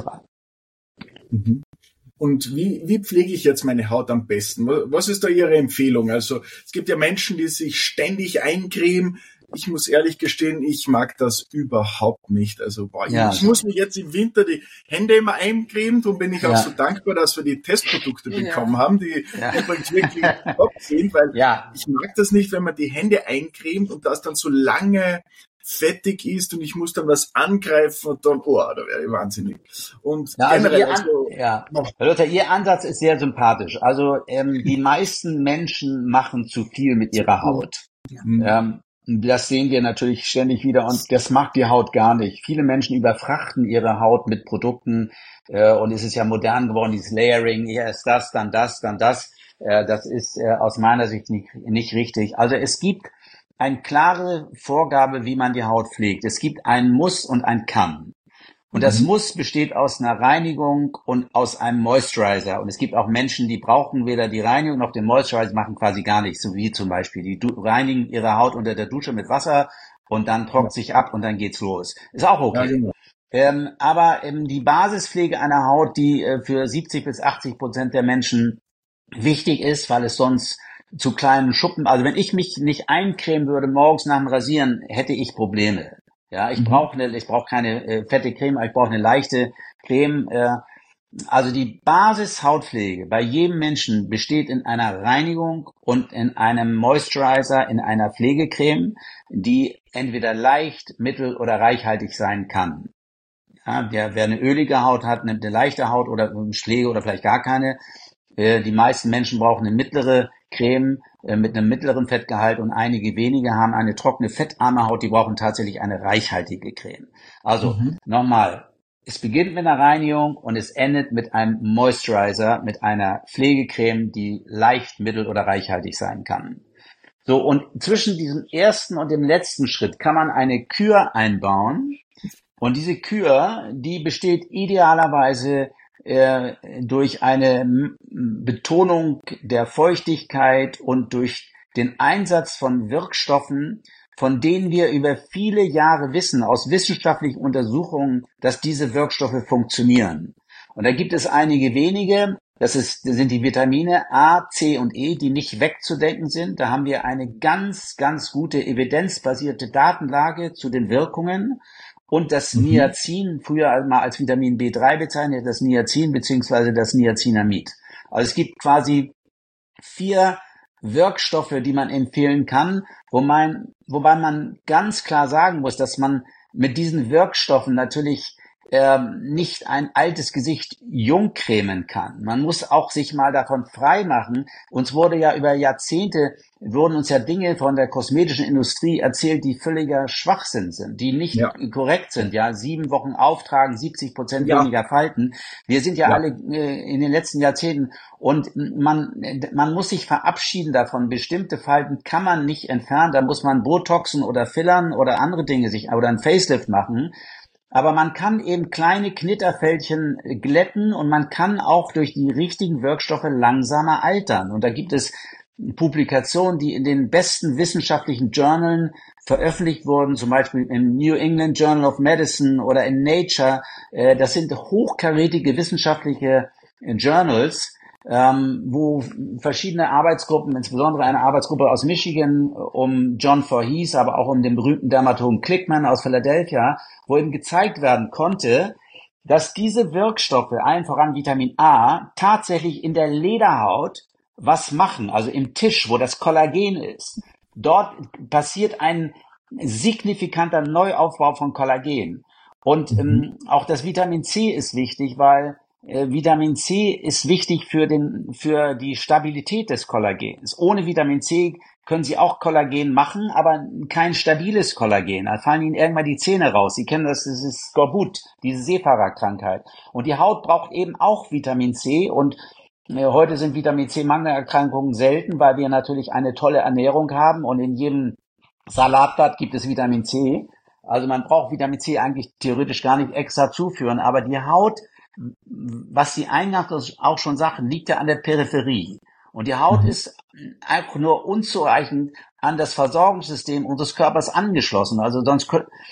C: Und wie pflege ich jetzt meine Haut am besten? Was ist da Ihre Empfehlung? Also es gibt ja Menschen, die sich ständig eincremen. Ich muss ehrlich gestehen, ich mag das überhaupt nicht. Also ich muss mich jetzt im Winter die Hände immer eincremen. Darum bin ich auch so dankbar, dass wir die Testprodukte bekommen haben, die übrigens wirklich top sind, weil ich mag das nicht, wenn man die Hände eincremt und das dann so lange fettig ist und ich muss dann was angreifen und dann, da wäre ich wahnsinnig. Und
A: generell, Lothar, Ihr Ansatz ist sehr sympathisch. Also die meisten Menschen machen zu viel mit ihrer Haut. Das sehen wir natürlich ständig wieder und das mag die Haut gar nicht. Viele Menschen überfrachten ihre Haut mit Produkten und es ist ja modern geworden, dieses Layering, hier ist das, dann das, dann das. Das ist aus meiner Sicht nicht richtig. Also es gibt eine klare Vorgabe, wie man die Haut pflegt. Es gibt ein Muss und ein Kann. Und das Muss besteht aus einer Reinigung und aus einem Moisturizer. Und es gibt auch Menschen, die brauchen weder die Reinigung noch den Moisturizer, machen quasi gar nichts. So wie zum Beispiel, die reinigen ihre Haut unter der Dusche mit Wasser und dann trocknet sich ab und dann geht's los. Ist auch okay. Ja, genau. Aber die Basispflege einer Haut, die für 70-80% der Menschen wichtig ist, weil es sonst zu kleinen Schuppen, also wenn ich mich nicht eincremen würde morgens nach dem Rasieren, hätte ich Probleme. Ja, ich brauche keine fette Creme, ich brauche eine leichte Creme. Also die Basis-Hautpflege bei jedem Menschen besteht in einer Reinigung und in einem Moisturizer, in einer Pflegecreme, die entweder leicht, mittel oder reichhaltig sein kann. Ja, wer eine ölige Haut hat, nimmt eine leichte Haut oder Pflege oder vielleicht gar keine. Die meisten Menschen brauchen eine mittlere Creme mit einem mittleren Fettgehalt und einige wenige haben eine trockene, fettarme Haut, die brauchen tatsächlich eine reichhaltige Creme. Also nochmal, es beginnt mit einer Reinigung und es endet mit einem Moisturizer, mit einer Pflegecreme, die leicht, mittel oder reichhaltig sein kann. So, und zwischen diesem ersten und dem letzten Schritt kann man eine Kür einbauen. Und diese Kür, die besteht idealerweise durch eine Betonung der Feuchtigkeit und durch den Einsatz von Wirkstoffen, von denen wir über viele Jahre wissen, aus wissenschaftlichen Untersuchungen, dass diese Wirkstoffe funktionieren. Und da gibt es einige wenige, das sind die Vitamine A, C und E, die nicht wegzudenken sind. Da haben wir eine ganz, ganz gute evidenzbasierte Datenlage zu den Wirkungen. Und das Niacin, früher mal als Vitamin B3 bezeichnet, das Niacin bzw. das Niacinamid. Also es gibt quasi 4 Wirkstoffe, die man empfehlen kann, wobei man ganz klar sagen muss, dass man mit diesen Wirkstoffen natürlich nicht ein altes Gesicht jung cremen kann. Man muss auch sich mal davon frei machen. Uns wurde ja über Jahrzehnte, wurden uns ja Dinge von der kosmetischen Industrie erzählt, die völliger Schwachsinn sind, die nicht korrekt sind. Ja, 7 Wochen auftragen, 70% weniger Falten. Wir sind ja alle in den letzten Jahrzehnten und man muss sich verabschieden davon. Bestimmte Falten kann man nicht entfernen. Da muss man Botoxen oder Fillern oder andere Dinge oder ein Facelift machen. Aber man kann eben kleine Knitterfältchen glätten und man kann auch durch die richtigen Wirkstoffe langsamer altern. Und da gibt es Publikationen, die in den besten wissenschaftlichen Journalen veröffentlicht wurden, zum Beispiel im New England Journal of Medicine oder in Nature. Das sind hochkarätige wissenschaftliche Journals, wo verschiedene Arbeitsgruppen, insbesondere eine Arbeitsgruppe aus Michigan um John Voorhees, aber auch um den berühmten Dermatologen Klickman aus Philadelphia, wo eben gezeigt werden konnte, dass diese Wirkstoffe, allen voran Vitamin A, tatsächlich in der Lederhaut was machen, also im Tisch, wo das Kollagen ist. Dort passiert ein signifikanter Neuaufbau von Kollagen. Und auch das Vitamin C ist wichtig, weil Vitamin C ist wichtig für die Stabilität des Kollagens. Ohne Vitamin C können Sie auch Kollagen machen, aber kein stabiles Kollagen. Da fallen Ihnen irgendwann die Zähne raus. Sie kennen das ist Skorbut, diese Seefahrerkrankheit. Und die Haut braucht eben auch Vitamin C. Und heute sind Vitamin C-Mangelerkrankungen selten, weil wir natürlich eine tolle Ernährung haben und in jedem Salatblatt gibt es Vitamin C. Also man braucht Vitamin C eigentlich theoretisch gar nicht extra zuführen, aber die Haut, was Sie eingangs auch schon sagten, liegt ja an der Peripherie. Und die Haut ist einfach nur unzureichend an das Versorgungssystem unseres Körpers angeschlossen. Also sonst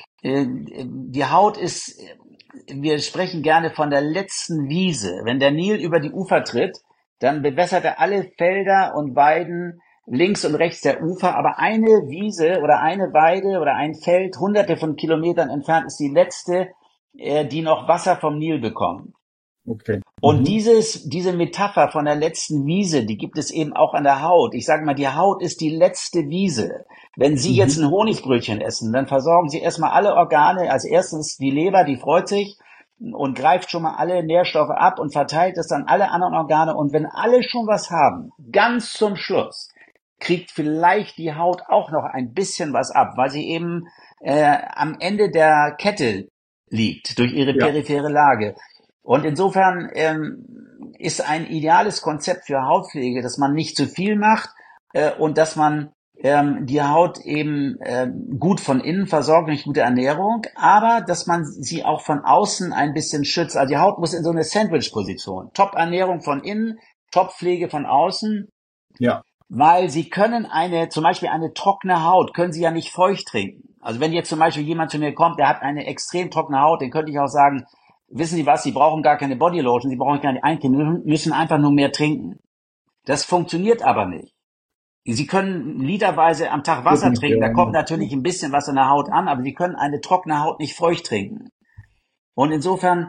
A: die Haut ist, wir sprechen gerne von der letzten Wiese. Wenn der Nil über die Ufer tritt, dann bewässert er alle Felder und Weiden links und rechts der Ufer, aber eine Wiese oder eine Weide oder ein Feld hunderte von Kilometern entfernt ist die letzte, die noch Wasser vom Nil bekommen.
C: Okay.
A: Und diese Metapher von der letzten Wiese, die gibt es eben auch an der Haut. Ich sage mal, die Haut ist die letzte Wiese. Wenn Sie jetzt ein Honigbrötchen essen, dann versorgen Sie erstmal alle Organe. Als erstes die Leber, die freut sich und greift schon mal alle Nährstoffe ab und verteilt es an alle anderen Organe. Und wenn alle schon was haben, ganz zum Schluss, kriegt vielleicht die Haut auch noch ein bisschen was ab, weil sie eben am Ende der Kette liegt durch ihre periphere Lage. Und insofern ist ein ideales Konzept für Hautpflege, dass man nicht zu viel macht und dass man die Haut eben gut von innen versorgt durch gute Ernährung, aber dass man sie auch von außen ein bisschen schützt. Also die Haut muss in so eine Sandwich-Position. Top-Ernährung von innen, Top-Pflege von außen.
C: Ja.
A: Weil Sie können zum Beispiel eine trockene Haut, können Sie ja nicht feucht trinken. Also wenn jetzt zum Beispiel jemand zu mir kommt, der hat eine extrem trockene Haut, dann könnte ich auch sagen, wissen Sie was, Sie brauchen gar keine Bodylotion, Sie brauchen gar nicht eincremen, müssen einfach nur mehr trinken. Das funktioniert aber nicht. Sie können literweise am Tag Wasser trinken, da kommt natürlich ein bisschen was an der Haut an, aber Sie können eine trockene Haut nicht feucht trinken. Und insofern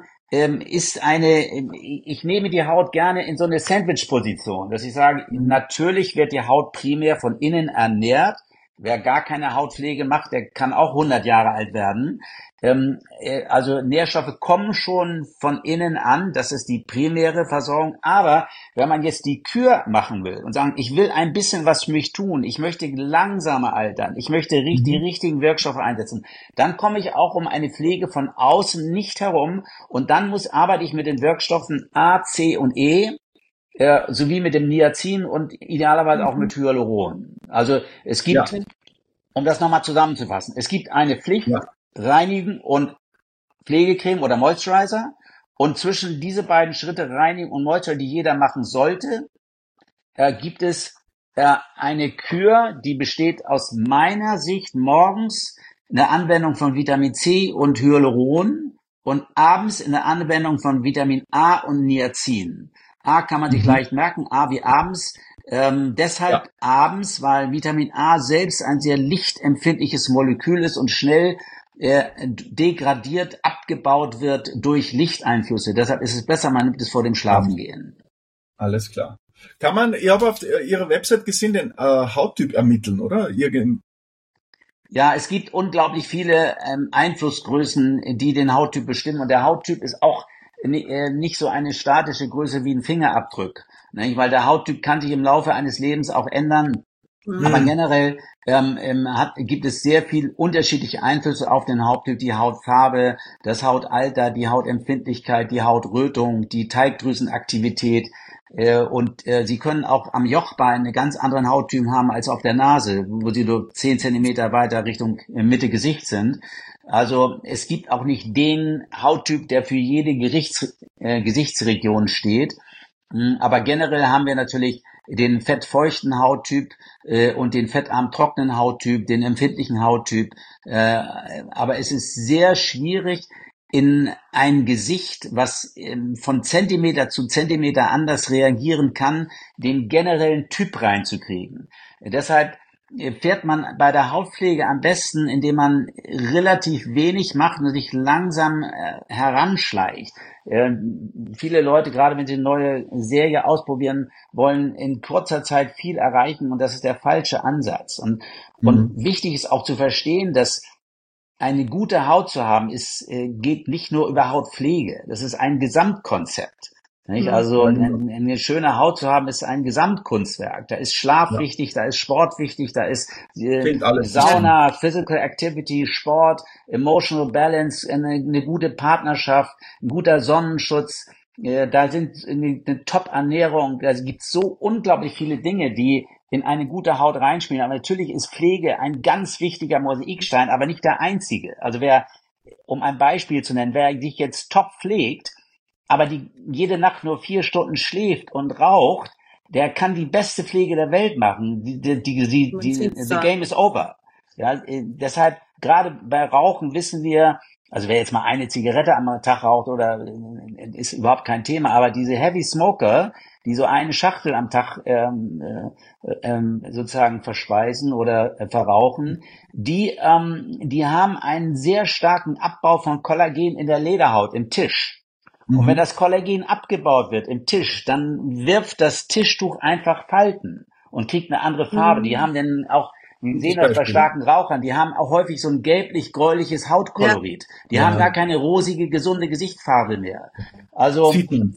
A: ich nehme die Haut gerne in so eine Sandwich-Position, dass ich sage, natürlich wird die Haut primär von innen ernährt. Wer gar keine Hautpflege macht, der kann auch 100 Jahre alt werden. Also Nährstoffe kommen schon von innen an, das ist die primäre Versorgung. Aber wenn man jetzt die Kür machen will und sagen, ich will ein bisschen was für mich tun, ich möchte langsamer altern, ich möchte die richtigen Wirkstoffe einsetzen, dann komme ich auch um eine Pflege von außen nicht herum und dann arbeite ich mit den Wirkstoffen A, C und E. sowie mit dem Niacin und idealerweise auch mit Hyaluron. Also es gibt, um das nochmal zusammenzufassen, es gibt eine Pflicht, Reinigen und Pflegecreme oder Moisturizer, und zwischen diese beiden Schritte, Reinigen und Moisturizer, die jeder machen sollte, gibt es eine Kür, die besteht aus meiner Sicht morgens in der Anwendung von Vitamin C und Hyaluron und abends in der Anwendung von Vitamin A und Niacin. A kann man sich leicht merken, A wie abends. Deshalb abends, weil Vitamin A selbst ein sehr lichtempfindliches Molekül ist und schnell degradiert, abgebaut wird durch Lichteinflüsse. Deshalb ist es besser, man nimmt es vor dem Schlafengehen.
C: Alles klar. Kann man, ich habe auf Ihrer Website gesehen, den Hauttyp ermitteln, oder?
A: Ja, es gibt unglaublich viele Einflussgrößen, die den Hauttyp bestimmen. Und der Hauttyp ist auch nicht so eine statische Größe wie ein Fingerabdruck. Nicht? Weil der Hauttyp kann sich im Laufe eines Lebens auch ändern. Aber generell gibt es sehr viel unterschiedliche Einflüsse auf den Hauttyp, die Hautfarbe, das Hautalter, die Hautempfindlichkeit, die Hautrötung, die Teigdrüsenaktivität. Und Sie können auch am Jochbein einen ganz anderen Hauttyp haben als auf der Nase, wo Sie nur 10 Zentimeter weiter Richtung Mitte Gesicht sind. Also es gibt auch nicht den Hauttyp, der für jede Gesichtsregion steht. Aber generell haben wir natürlich den fettfeuchten Hauttyp und den fettarm-trockenen Hauttyp, den empfindlichen Hauttyp. Aber es ist sehr schwierig, in ein Gesicht, was von Zentimeter zu Zentimeter anders reagieren kann, den generellen Typ reinzukriegen. Deshalb fährt man bei der Hautpflege am besten, indem man relativ wenig macht und sich langsam heranschleicht. Viele Leute, gerade wenn sie eine neue Serie ausprobieren, wollen in kurzer Zeit viel erreichen, und das ist der falsche Ansatz. Und wichtig ist auch zu verstehen, dass eine gute Haut zu haben, geht nicht nur über Hautpflege. Das ist ein Gesamtkonzept. Nicht? Also eine schöne Haut zu haben, ist ein Gesamtkunstwerk. Da ist Schlaf wichtig, da ist Sport wichtig, da ist Sauna, Physical Activity, Sport, Emotional Balance, eine gute Partnerschaft, ein guter Sonnenschutz. Da sind eine Top-Ernährung. Da gibt es so unglaublich viele Dinge, die in eine gute Haut reinspielen. Aber natürlich ist Pflege ein ganz wichtiger Mosaikstein, aber nicht der einzige. Also um ein Beispiel zu nennen, wer sich jetzt top pflegt, aber jede Nacht nur 4 Stunden schläft und raucht, der kann die beste Pflege der Welt machen. The game is over. Ja, deshalb, gerade bei Rauchen wissen wir, also wer jetzt mal eine Zigarette am Tag raucht ist überhaupt kein Thema, aber diese Heavy Smoker, die so eine Schachtel am Tag sozusagen verspeisen oder verrauchen, die haben einen sehr starken Abbau von Kollagen in der Lederhaut, im Tisch. Und wenn das Kollagen abgebaut wird im Tisch, dann wirft das Tischtuch einfach Falten und kriegt eine andere Farbe. Die haben dann auch, wir sehen das bei starken Rauchern, die haben auch häufig so ein gelblich-gräuliches Hautkolorit. Die haben gar keine rosige, gesunde Gesichtsfarbe mehr. Also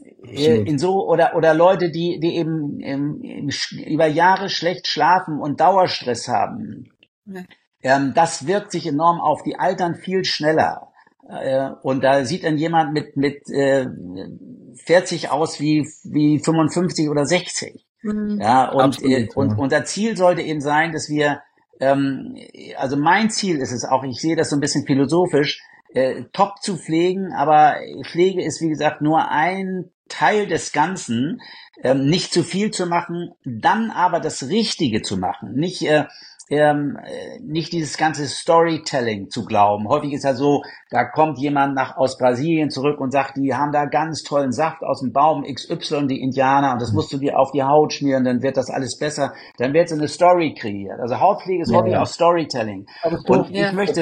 A: oder Leute, die eben über Jahre schlecht schlafen und Dauerstress haben. Das wirkt sich enorm auf. Die altern viel schneller. Und da sieht dann jemand mit 40 aus wie 55 oder 60. Ja, und unser Ziel sollte eben sein, dass wir, also mein Ziel ist es auch, ich sehe das so ein bisschen philosophisch, top zu pflegen, aber Pflege ist, wie gesagt, nur ein Teil des Ganzen, nicht zu viel zu machen, dann aber das Richtige zu machen, nicht dieses ganze Storytelling zu glauben. Häufig ist ja so, da kommt jemand aus Brasilien zurück und sagt, die haben da ganz tollen Saft aus dem Baum XY, die Indianer, und das musst du dir auf die Haut schmieren, dann wird das alles besser. Dann wird so eine Story kreiert. Also Hautpflege ist häufig auch Storytelling. Und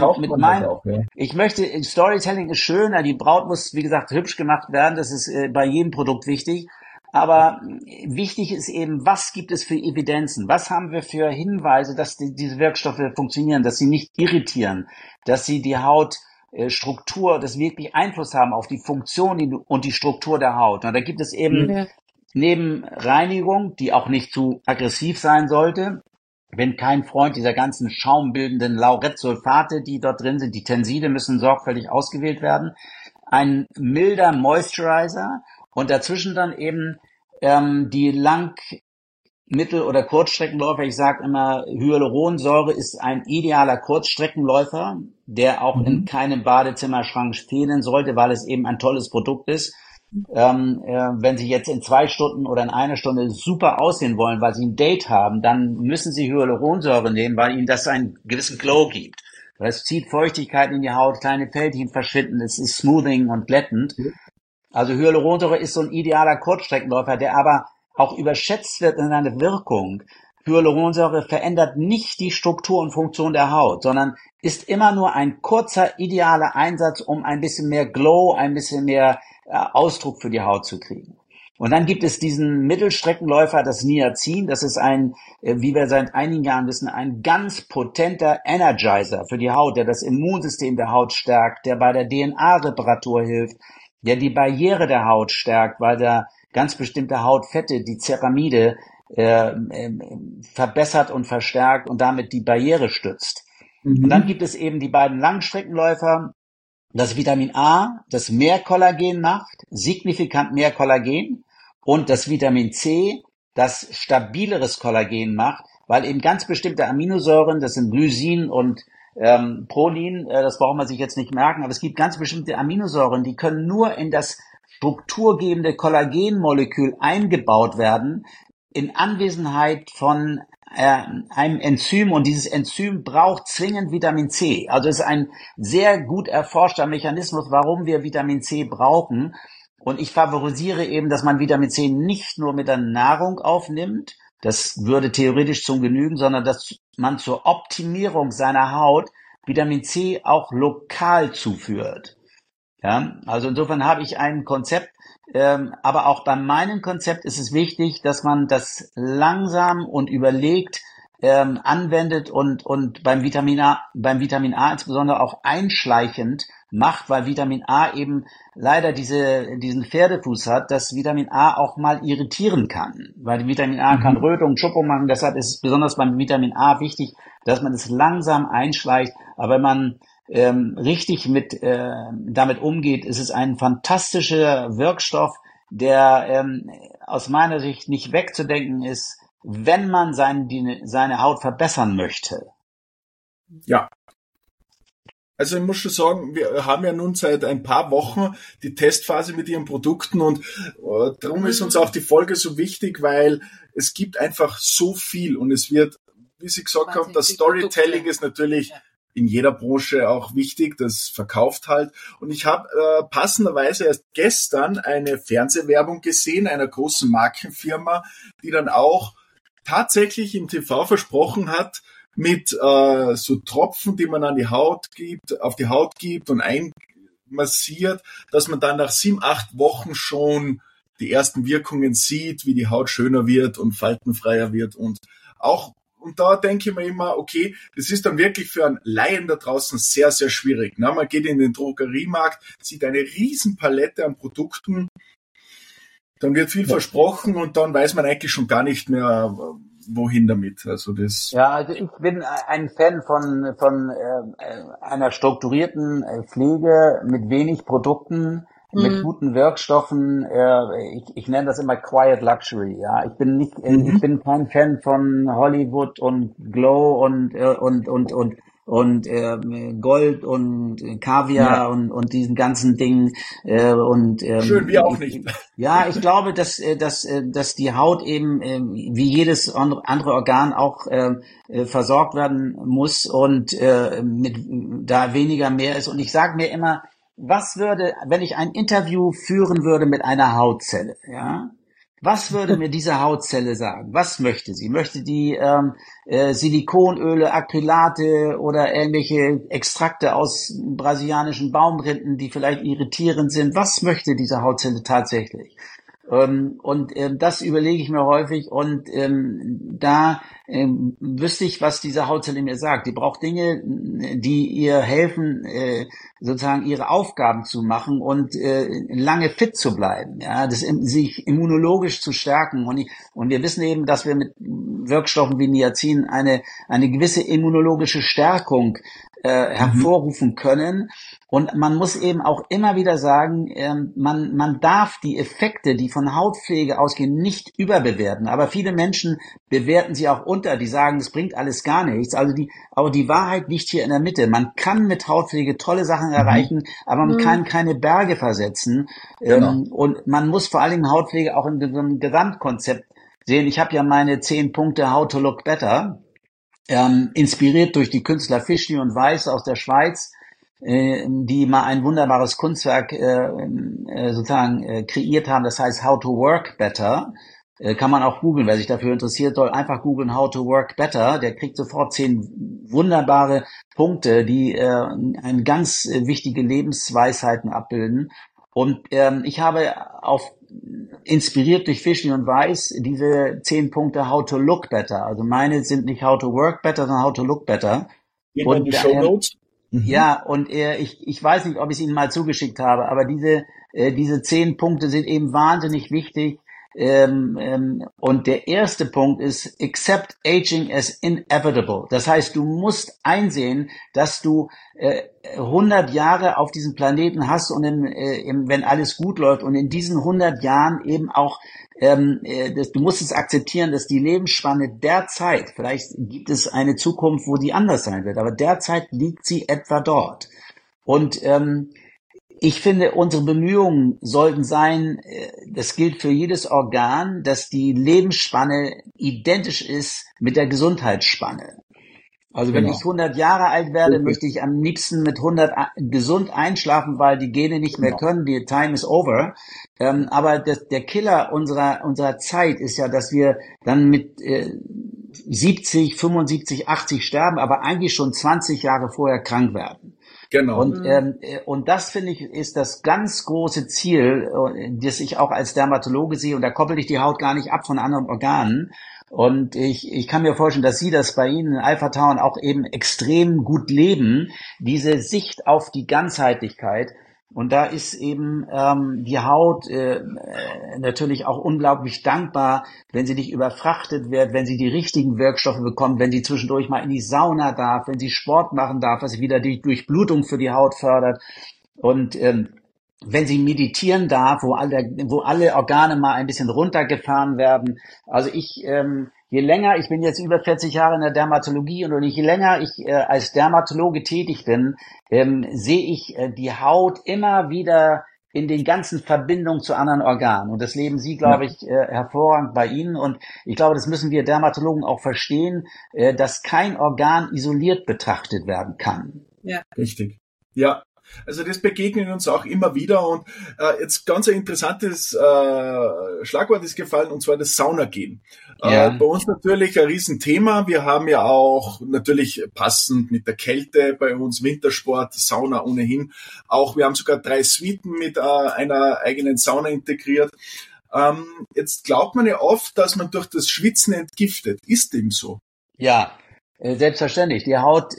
A: ich möchte, Storytelling ist schön, die Braut muss, wie gesagt, hübsch gemacht werden, das ist bei jedem Produkt wichtig. Aber wichtig ist eben, was gibt es für Evidenzen? Was haben wir für Hinweise, dass diese Wirkstoffe funktionieren, dass sie nicht irritieren, dass sie die Hautstruktur, dass wirklich Einfluss haben auf die Funktion und die Struktur der Haut. Und da gibt es eben neben Reinigung, die auch nicht zu aggressiv sein sollte, bin kein Freund dieser ganzen schaumbildenden Lauretsulfate, die dort drin sind. Die Tenside müssen sorgfältig ausgewählt werden. Ein milder Moisturizer. Und dazwischen dann eben die Mittel- oder Kurzstreckenläufer, ich sage immer, Hyaluronsäure ist ein idealer Kurzstreckenläufer, der auch in keinem Badezimmerschrank fehlen sollte, weil es eben ein tolles Produkt ist. Wenn Sie jetzt in 2 Stunden oder in 1 Stunde super aussehen wollen, weil Sie ein Date haben, dann müssen Sie Hyaluronsäure nehmen, weil Ihnen das einen gewissen Glow gibt. Es zieht Feuchtigkeit in die Haut, kleine Fältchen verschwinden, es ist smoothing und glättend. Also Hyaluronsäure ist so ein idealer Kurzstreckenläufer, der aber auch überschätzt wird in seiner Wirkung. Hyaluronsäure verändert nicht die Struktur und Funktion der Haut, sondern ist immer nur ein kurzer, idealer Einsatz, um ein bisschen mehr Glow, ein bisschen mehr Ausdruck für die Haut zu kriegen. Und dann gibt es diesen Mittelstreckenläufer, das Niacin. Das ist ein, wie wir seit einigen Jahren wissen, ein ganz potenter Energizer für die Haut, der das Immunsystem der Haut stärkt, der bei der DNA-Reparatur hilft, der die Barriere der Haut stärkt, weil da ganz bestimmte Hautfette, die Ceramide, verbessert und verstärkt und damit die Barriere stützt. Und dann gibt es eben die beiden Langstreckenläufer, das Vitamin A, das mehr Kollagen macht, signifikant mehr Kollagen, und das Vitamin C, das stabileres Kollagen macht, weil eben ganz bestimmte Aminosäuren, das sind Lysin und Prolin, das braucht man sich jetzt nicht merken, aber es gibt ganz bestimmte Aminosäuren, die können nur in das strukturgebende Kollagenmolekül eingebaut werden, in Anwesenheit von einem Enzym, und dieses Enzym braucht zwingend Vitamin C. Also es ist ein sehr gut erforschter Mechanismus, warum wir Vitamin C brauchen. Und ich favorisiere eben, dass man Vitamin C nicht nur mit der Nahrung aufnimmt, das würde theoretisch zum genügen, sondern dass man zur Optimierung seiner Haut Vitamin C auch lokal zuführt. Ja, also insofern habe ich ein Konzept, aber auch bei meinem Konzept ist es wichtig, dass man das langsam und überlegt anwendet und beim Vitamin A insbesondere auch einschleichend macht, weil Vitamin A eben leider diesen Pferdefuß hat, dass Vitamin A auch mal irritieren kann, weil Vitamin A kann Rötung, Schuppung machen. Deshalb ist es besonders beim Vitamin A wichtig, dass man es langsam einschleicht, aber wenn man richtig damit umgeht, ist es ein fantastischer Wirkstoff, der aus meiner Sicht nicht wegzudenken ist, wenn man seine Haut verbessern möchte.
C: Ja. Also ich muss schon sagen, wir haben ja nun seit ein paar Wochen die Testphase mit Ihren Produkten, und darum ist uns auch die Folge so wichtig, weil es gibt einfach so viel, und es wird, wie Sie gesagt haben, das Storytelling ist natürlich in jeder Branche auch wichtig, das verkauft halt. Und ich habe passenderweise erst gestern eine Fernsehwerbung gesehen einer großen Markenfirma, die dann auch tatsächlich im TV versprochen hat, mit so Tropfen, die man auf die Haut gibt und einmassiert, dass man dann nach 7-8 Wochen schon die ersten Wirkungen sieht, wie die Haut schöner wird und faltenfreier wird. Und da denke ich mir immer, okay, das ist dann wirklich für einen Laien da draußen sehr, sehr schwierig. Ne? Man geht in den Drogeriemarkt, sieht eine riesen Palette an Produkten, dann wird viel versprochen und dann weiß man eigentlich schon gar nicht mehr, wohin damit. Also ich
A: bin ein Fan von einer strukturierten Pflege mit wenig Produkten, mit guten Wirkstoffen. Ich nenne das immer Quiet Luxury. Ja, ich bin kein Fan von Hollywood und Glow und Gold und Kaviar und diesen ganzen Dingen
C: schön, wir auch nicht.
A: Ja, ich glaube, dass die Haut eben wie jedes andere Organ auch versorgt werden muss und da weniger mehr ist. Und ich sage mir immer, was würde, wenn ich ein Interview führen würde mit einer Hautzelle, ja? Was würde mir diese Hautzelle sagen? Was möchte sie? Möchte die Silikonöle, Acrylate oder irgendwelche Extrakte aus brasilianischen Baumrinden, die vielleicht irritierend sind? Was möchte diese Hautzelle tatsächlich? Das überlege ich mir häufig, und da wüsste ich, was diese Hautzelle mir sagt. Die braucht Dinge, die ihr helfen, sozusagen ihre Aufgaben zu machen und lange fit zu bleiben, ja, sich immunologisch zu stärken. Und wir wissen eben, dass wir mit Wirkstoffen wie Niacin eine gewisse immunologische Stärkung hervorrufen können. Und man muss eben auch immer wieder sagen, man darf die Effekte, die von Hautpflege ausgehen, nicht überbewerten. Aber viele Menschen bewerten sie auch unter, die sagen, es bringt alles gar nichts. Aber die Wahrheit liegt hier in der Mitte. Man kann mit Hautpflege tolle Sachen erreichen, aber man kann keine Berge versetzen.
C: Genau.
A: Und man muss vor allen Dingen Hautpflege auch in so einem Gesamtkonzept sehen. Ich habe ja meine 10 Punkte How to Look Better, inspiriert durch die Künstler Fischli und Weiß aus der Schweiz, die mal ein wunderbares Kunstwerk sozusagen kreiert haben. Das heißt How to Work Better. Kann man auch googeln, wer sich dafür interessiert, soll einfach googeln How to Work Better. Der kriegt sofort 10 wunderbare Punkte, die eine ganz wichtige Lebensweisheiten abbilden. Und ich habe inspiriert durch Fischli und Weiß diese 10 Punkte How to Look Better. Also meine sind nicht How to Work Better, sondern How to Look Better.
C: Gehen wir in die Shownotes.
A: Ja, und ich weiß nicht, ob ich es Ihnen mal zugeschickt habe, aber diese 10 Punkte sind eben wahnsinnig wichtig. Und der erste Punkt ist, accept aging as inevitable. Das heißt, du musst einsehen, dass du 100 Jahre auf diesem Planeten hast und wenn alles gut läuft und in diesen 100 Jahren eben auch, du musst es akzeptieren, dass die Lebensspanne derzeit, vielleicht gibt es eine Zukunft, wo die anders sein wird, aber derzeit liegt sie etwa dort. Und ich finde, unsere Bemühungen sollten sein, das gilt für jedes Organ, dass die Lebensspanne identisch ist mit der Gesundheitsspanne. Also wenn ich 100 Jahre alt werde, möchte ich am liebsten mit 100 gesund einschlafen, weil die Gene nicht mehr können, die time is over. Aber der Killer unserer Zeit ist ja, dass wir dann mit 70, 75, 80 sterben, aber eigentlich schon 20 Jahre vorher krank werden.
C: Genau.
A: Und das, finde ich, ist das ganz große Ziel, das ich auch als Dermatologe sehe. Und da koppel ich die Haut gar nicht ab von anderen Organen. Und ich kann mir vorstellen, dass Sie das bei Ihnen in Alpha Tauern auch eben extrem gut leben, diese Sicht auf die Ganzheitlichkeit. Und da ist eben die Haut natürlich auch unglaublich dankbar, wenn sie nicht überfrachtet wird, wenn sie die richtigen Wirkstoffe bekommt, wenn sie zwischendurch mal in die Sauna darf, wenn sie Sport machen darf, was wieder die Durchblutung für die Haut fördert. Und wenn sie meditieren darf, wo alle Organe mal ein bisschen runtergefahren werden. Also je länger, ich bin jetzt über 40 Jahre in der Dermatologie und je länger ich als Dermatologe tätig bin, sehe ich die Haut immer wieder in den ganzen Verbindungen zu anderen Organen. Und das leben Sie, glaube ich, hervorragend bei Ihnen. Und ich glaube, das müssen wir Dermatologen auch verstehen, dass kein Organ isoliert betrachtet werden kann.
C: Ja, richtig. Ja. Also das begegnet uns auch immer wieder und jetzt ganz ein interessantes Schlagwort ist gefallen, und zwar das Saunagehen.
A: Ja.
C: Bei uns natürlich ein Riesenthema. Wir haben ja auch natürlich passend mit der Kälte bei uns Wintersport, Sauna ohnehin. Auch wir haben sogar 3 Suiten mit einer eigenen Sauna integriert. Jetzt glaubt man ja oft, dass man durch das Schwitzen entgiftet. Ist dem so?
A: Ja, selbstverständlich. Die Haut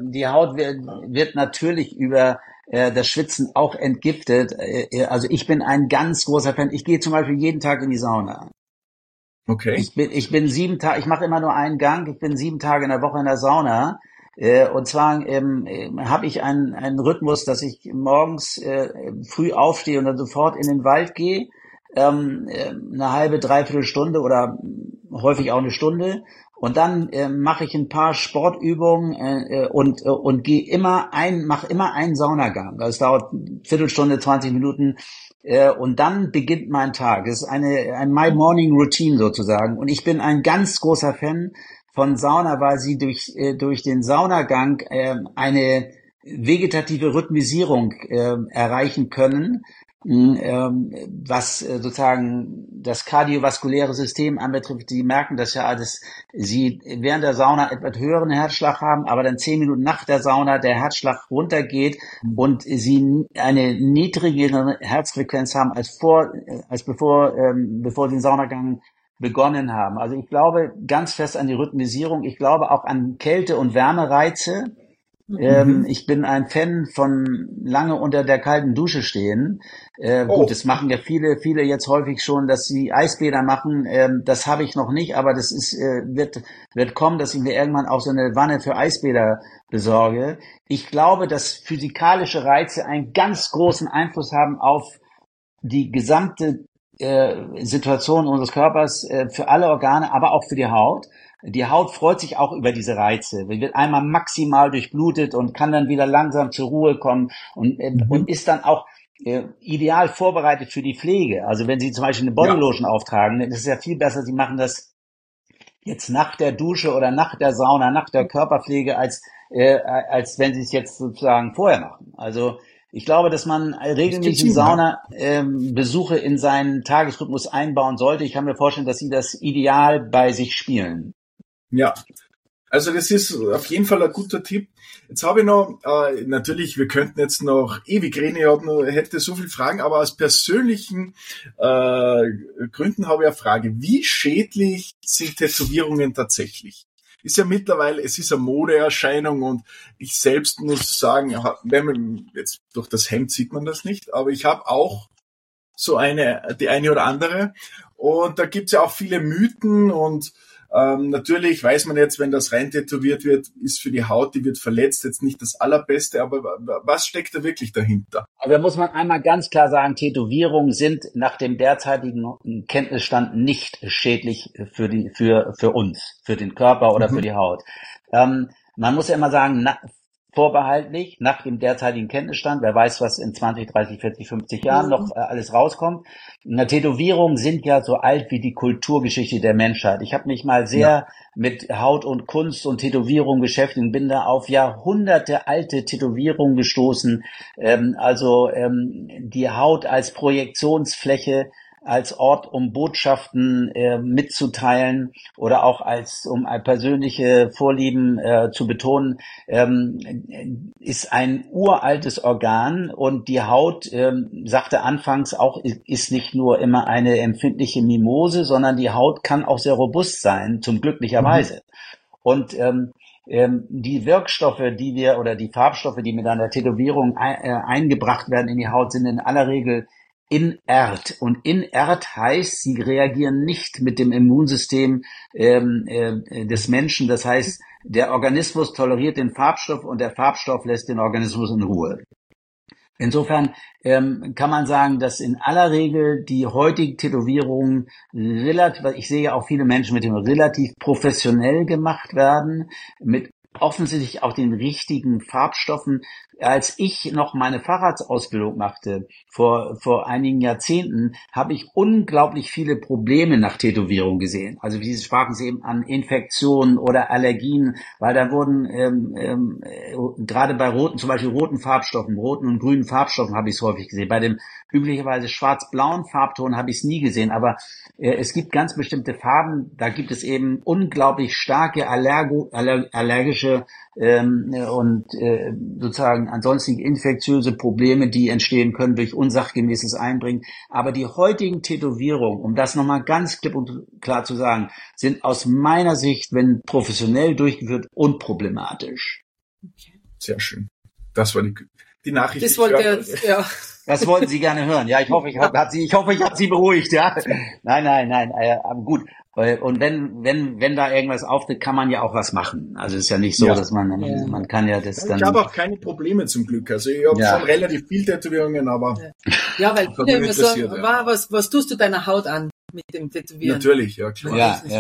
A: wird natürlich über das Schwitzen auch entgiftet. Also ich bin ein ganz großer Fan. Ich gehe zum Beispiel jeden Tag in die Sauna.
C: Okay.
A: Ich bin 7 Tage, ich mache immer nur einen Gang. Ich bin 7 Tage in der Woche in der Sauna. Und zwar habe ich einen Rhythmus, dass ich morgens früh aufstehe und dann sofort in den Wald gehe. Eine halbe, dreiviertel Stunde oder häufig auch eine Stunde. Und dann mache ich ein paar Sportübungen und mache immer einen Saunagang. Das dauert eine Viertelstunde, 20 Minuten. Und dann beginnt mein Tag. Das ist ein My Morning Routine sozusagen. Und ich bin ein ganz großer Fan von Sauna, weil sie durch den Saunagang eine vegetative Rhythmisierung erreichen können, was sozusagen das kardiovaskuläre System anbetrifft. Sie merken das ja, dass Sie während der Sauna etwas höheren Herzschlag haben, aber dann 10 Minuten nach der Sauna der Herzschlag runtergeht und Sie eine niedrigere Herzfrequenz haben als bevor Sie den Saunagang begonnen haben. Also ich glaube ganz fest an die Rhythmisierung. Ich glaube auch an Kälte- und Wärmereize. Ich bin ein Fan von lange unter der kalten Dusche stehen. Gut, das machen ja viele jetzt häufig schon, dass sie Eisbäder machen. Das habe ich noch nicht, aber das wird kommen, dass ich mir irgendwann auch so eine Wanne für Eisbäder besorge. Ich glaube, dass physikalische Reize einen ganz großen Einfluss haben auf die gesamte Situation unseres Körpers, für alle Organe, aber auch für die Haut. Die Haut freut sich auch über diese Reize. Sie wird einmal maximal durchblutet und kann dann wieder langsam zur Ruhe kommen und ist dann auch ideal vorbereitet für die Pflege. Also wenn Sie zum Beispiel eine Bodylotion auftragen, dann ist es ja viel besser, Sie machen das jetzt nach der Dusche oder nach der Sauna, nach der Körperpflege, als wenn Sie es jetzt sozusagen vorher machen. Also ich glaube, dass man regelmäßige Sauna-Besuche in seinen Tagesrhythmus einbauen sollte. Ich kann mir vorstellen, dass Sie das ideal bei sich spielen.
C: Ja, also das ist auf jeden Fall ein guter Tipp. Jetzt habe ich noch, natürlich, wir könnten jetzt noch ewig reden, hätte so viele Fragen, aber aus persönlichen Gründen habe ich eine Frage. Wie schädlich sind Tätowierungen tatsächlich? Ist ja mittlerweile, es ist eine Modeerscheinung und ich selbst muss sagen, wenn man jetzt durch das Hemd sieht man das nicht, aber ich habe auch so die eine oder andere und da gibt's ja auch viele Mythen und natürlich weiß man jetzt, wenn das rein tätowiert wird, ist für die Haut, die wird verletzt, jetzt nicht das Allerbeste, aber was steckt da wirklich dahinter?
A: Aber da muss man einmal ganz klar sagen, Tätowierungen sind nach dem derzeitigen Kenntnisstand nicht schädlich für uns, für den Körper oder für die Haut. Man muss ja immer sagen, vorbehaltlich, nach dem derzeitigen Kenntnisstand, wer weiß, was in 20, 30, 40, 50 Jahren noch alles rauskommt. Tätowierungen sind ja so alt wie die Kulturgeschichte der Menschheit. Ich habe mich mal sehr mit Haut und Kunst und Tätowierung beschäftigt und bin da auf Jahrhunderte alte Tätowierungen gestoßen. Die Haut als Projektionsfläche, als Ort, um Botschaften mitzuteilen oder auch um persönliche Vorlieben zu betonen, ist ein uraltes Organ und die Haut, sagte anfangs auch, ist nicht nur immer eine empfindliche Mimose, sondern die Haut kann auch sehr robust sein, zum glücklicherweise. Und die Wirkstoffe, die Farbstoffe, die mit einer Tätowierung eingebracht werden in die Haut, sind in aller Regel inert. Und inert heißt, sie reagieren nicht mit dem Immunsystem des Menschen. Das heißt, der Organismus toleriert den Farbstoff und der Farbstoff lässt den Organismus in Ruhe. Insofern kann man sagen, dass in aller Regel die heutigen Tätowierungen ich sehe ja auch viele Menschen mit dem relativ professionell gemacht werden, mit offensichtlich auch den richtigen Farbstoffen. Als ich noch meine Facharztausbildung machte, vor einigen Jahrzehnten, habe ich unglaublich viele Probleme nach Tätowierung gesehen. Also wie Sie sprachen Sie eben an Infektionen oder Allergien, weil da wurden gerade bei zum Beispiel roten Farbstoffen, roten und grünen Farbstoffen habe ich es häufig gesehen. Bei dem üblicherweise schwarz-blauen Farbton habe ich es nie gesehen, aber es gibt ganz bestimmte Farben, da gibt es eben unglaublich starke allergische und sozusagen ansonsten infektiöse Probleme, die entstehen können durch unsachgemäßes Einbringen. Aber die heutigen Tätowierungen, um das nochmal ganz klipp und klar zu sagen, sind aus meiner Sicht, wenn professionell durchgeführt, unproblematisch.
C: Sehr schön. Das war die Nachricht.
D: Das wollte ja.
A: Das wollten Sie gerne hören. Ja, ich hoffe, ich habe Sie beruhigt. Ja, nein. Aber gut. Und wenn da irgendwas auftritt, kann man ja auch was machen. Also es ist ja nicht so, dass man kann ja das dann.
C: Ich habe auch keine Probleme zum Glück. Also ich habe schon relativ viel Tätowierungen, aber
D: ja, weil viele immer sagen, was tust du deiner Haut an mit dem Tätowieren?
C: Natürlich, ja klar.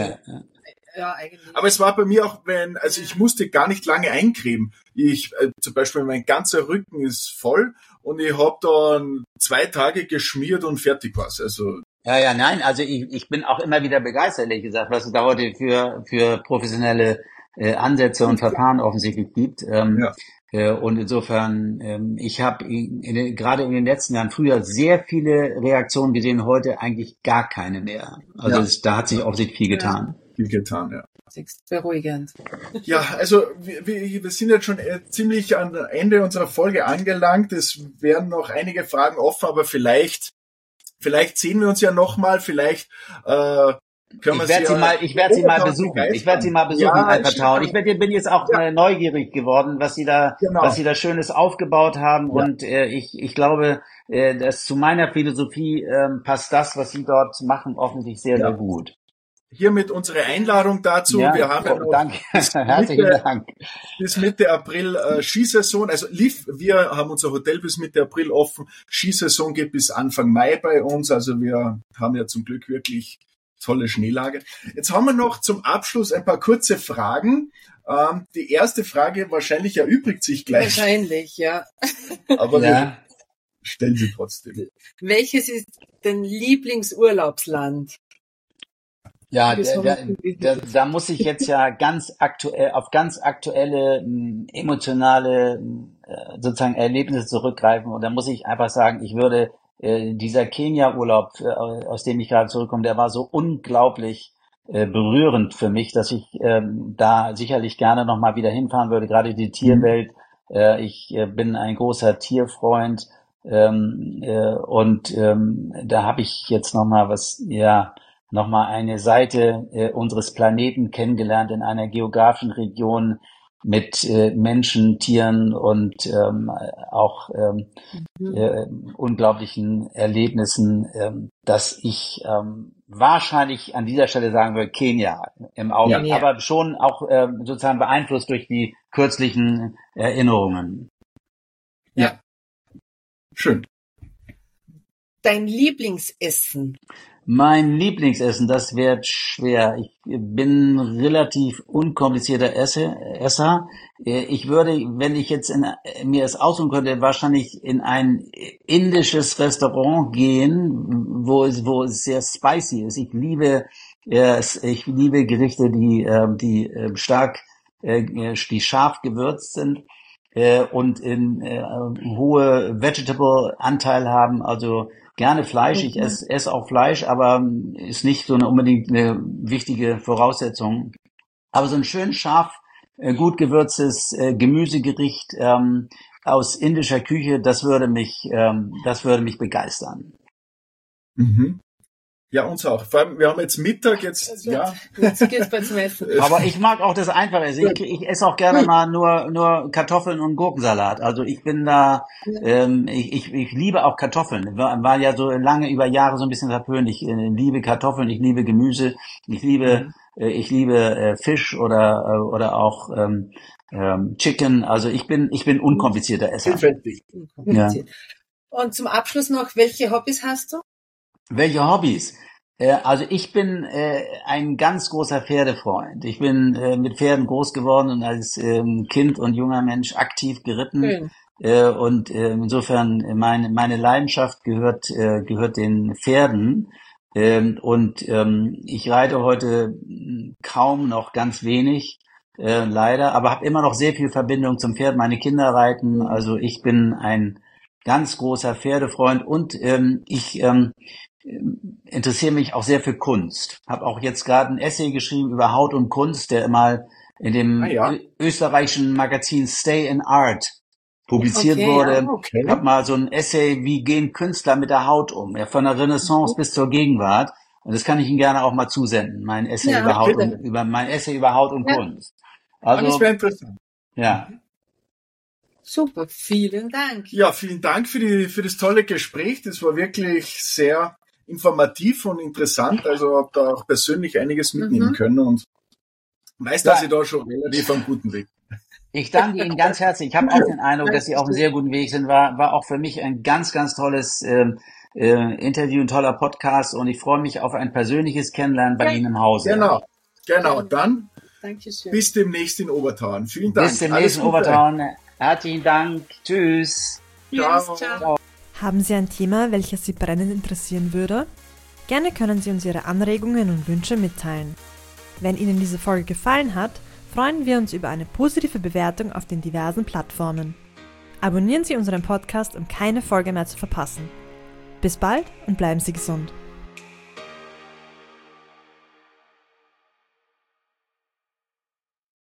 D: Ja, eigentlich.
C: Aber es war bei mir auch, ich musste gar nicht lange eincremen. Zum Beispiel mein ganzer Rücken ist voll und ich habe dann 2 Tage geschmiert und fertig war's. Also
A: Also ich bin auch immer wieder begeistert, ehrlich gesagt, was es da heute für professionelle Ansätze und Verfahren offensichtlich gibt. Und insofern, ich habe gerade in den letzten Jahren früher sehr viele Reaktionen gesehen, heute eigentlich gar keine mehr. Also da hat sich offensichtlich viel getan.
C: Viel getan, ja.
D: Das ist beruhigend.
C: Ja, also wir sind jetzt schon ziemlich am Ende unserer Folge angelangt. Es werden noch einige Fragen offen, aber vielleicht sehen wir uns ja nochmal, vielleicht können
A: Ich
C: wir
A: werde sie mal besuchen. Ich werde sie mal besuchen,
C: Ja,
A: Alpha Town. Bin jetzt auch neugierig geworden, was sie da Schönes aufgebaut haben.
C: Ja.
A: Und ich glaube, dass zu meiner Philosophie passt das, was sie dort machen, offensichtlich sehr, sehr gut.
C: Hiermit unsere Einladung dazu.
A: Ja,
C: wir haben noch
A: danke. Herzlichen Dank.
C: Bis Mitte April Skisaison. Also wir haben unser Hotel bis Mitte April offen. Skisaison geht bis Anfang Mai bei uns. Also wir haben ja zum Glück wirklich tolle Schneelage. Jetzt haben wir noch zum Abschluss ein paar kurze Fragen. Die erste Frage wahrscheinlich erübrigt sich gleich.
D: Wahrscheinlich, ja.
C: Aber wir stellen sie trotzdem.
D: Welches ist dein Lieblingsurlaubsland?
A: Ja, da muss ich jetzt ja ganz aktuelle emotionale sozusagen Erlebnisse zurückgreifen, und da muss ich einfach sagen, ich würde dieser Kenia-Urlaub, aus dem ich gerade zurückkomme, der war so unglaublich berührend für mich, dass ich da sicherlich gerne nochmal wieder hinfahren würde, gerade die Tierwelt. Ich bin ein großer Tierfreund, und da habe ich jetzt nochmal eine Seite unseres Planeten kennengelernt in einer geografischen Region mit Menschen, Tieren und auch unglaublichen Erlebnissen, dass ich wahrscheinlich an dieser Stelle sagen würde, Kenia im Auge, aber schon auch sozusagen beeinflusst durch die kürzlichen Erinnerungen.
C: Ja, schön.
D: Dein Lieblingsessen?
A: Mein Lieblingsessen, das wird schwer. Ich bin relativ unkomplizierter Esser. Ich würde, wenn ich jetzt mir es aussuchen könnte, wahrscheinlich in ein indisches Restaurant gehen, wo es sehr spicy ist. Ich liebe Gerichte, die scharf gewürzt sind und hohe Vegetable-Anteil haben, also gerne Fleisch. Ich esse auch Fleisch, aber ist nicht so unbedingt eine wichtige Voraussetzung. Aber so ein schön scharf, gut gewürztes Gemüsegericht aus indischer Küche, das würde mich begeistern.
C: Mhm. Ja, uns auch. Vor allem, wir haben jetzt Mittag, jetzt
D: geht's bald zum Essen.
A: Aber ich mag auch das Einfache. Also ich esse auch gerne mal nur Kartoffeln und Gurkensalat. Also ich bin da, ich liebe auch Kartoffeln. War ja so lange über Jahre so ein bisschen verpönt. Ich liebe Kartoffeln, ich liebe Gemüse, ich liebe Fisch oder auch Chicken. Also ich bin unkomplizierter Esser.
C: Ja.
D: Und zum Abschluss noch, welche Hobbys hast du?
A: Welche Hobbys? Also ich bin ein ganz großer Pferdefreund. Ich bin mit Pferden groß geworden und als Kind und junger Mensch aktiv geritten. Und insofern meine Leidenschaft gehört den Pferden. Und ich reite heute kaum noch, ganz wenig, leider, aber habe immer noch sehr viel Verbindung zum Pferd. Meine Kinder reiten, also ich bin ein ganz großer Pferdefreund, und ich interessiere mich auch sehr für Kunst. Habe auch jetzt gerade ein Essay geschrieben über Haut und Kunst, der mal in dem österreichischen Magazin Stay in Art publiziert wurde. Ich habe mal so ein Essay, wie gehen Künstler mit der Haut um, von der Renaissance bis zur Gegenwart. Und das kann ich Ihnen gerne auch mal zusenden, mein Essay über Haut und Kunst. Also,
C: das wäre interessant.
A: Ja.
D: Super, vielen Dank.
C: Ja, vielen Dank für das tolle Gespräch. Das war wirklich sehr informativ und interessant. Also habe da auch persönlich einiges mitnehmen können und weiß, dass ich da schon relativ am guten Weg bin.
A: Ich danke Ihnen ganz herzlich. Ich habe auch den Eindruck, dass Sie auf einem sehr guten Weg sind. War auch für mich ein ganz, ganz tolles Interview, ein toller Podcast, und ich freue mich auf ein persönliches Kennenlernen bei Ihnen im Hause.
C: Genau. Dann
D: Dankeschön.
C: Bis demnächst in Obertauern. Vielen Dank.
A: Bis demnächst in Obertauern. Herzlichen Dank. Tschüss.
D: Ciao.
B: Haben Sie ein Thema, welches Sie brennend interessieren würde? Gerne können Sie uns Ihre Anregungen und Wünsche mitteilen. Wenn Ihnen diese Folge gefallen hat, freuen wir uns über eine positive Bewertung auf den diversen Plattformen. Abonnieren Sie unseren Podcast, um keine Folge mehr zu verpassen. Bis bald und bleiben Sie gesund.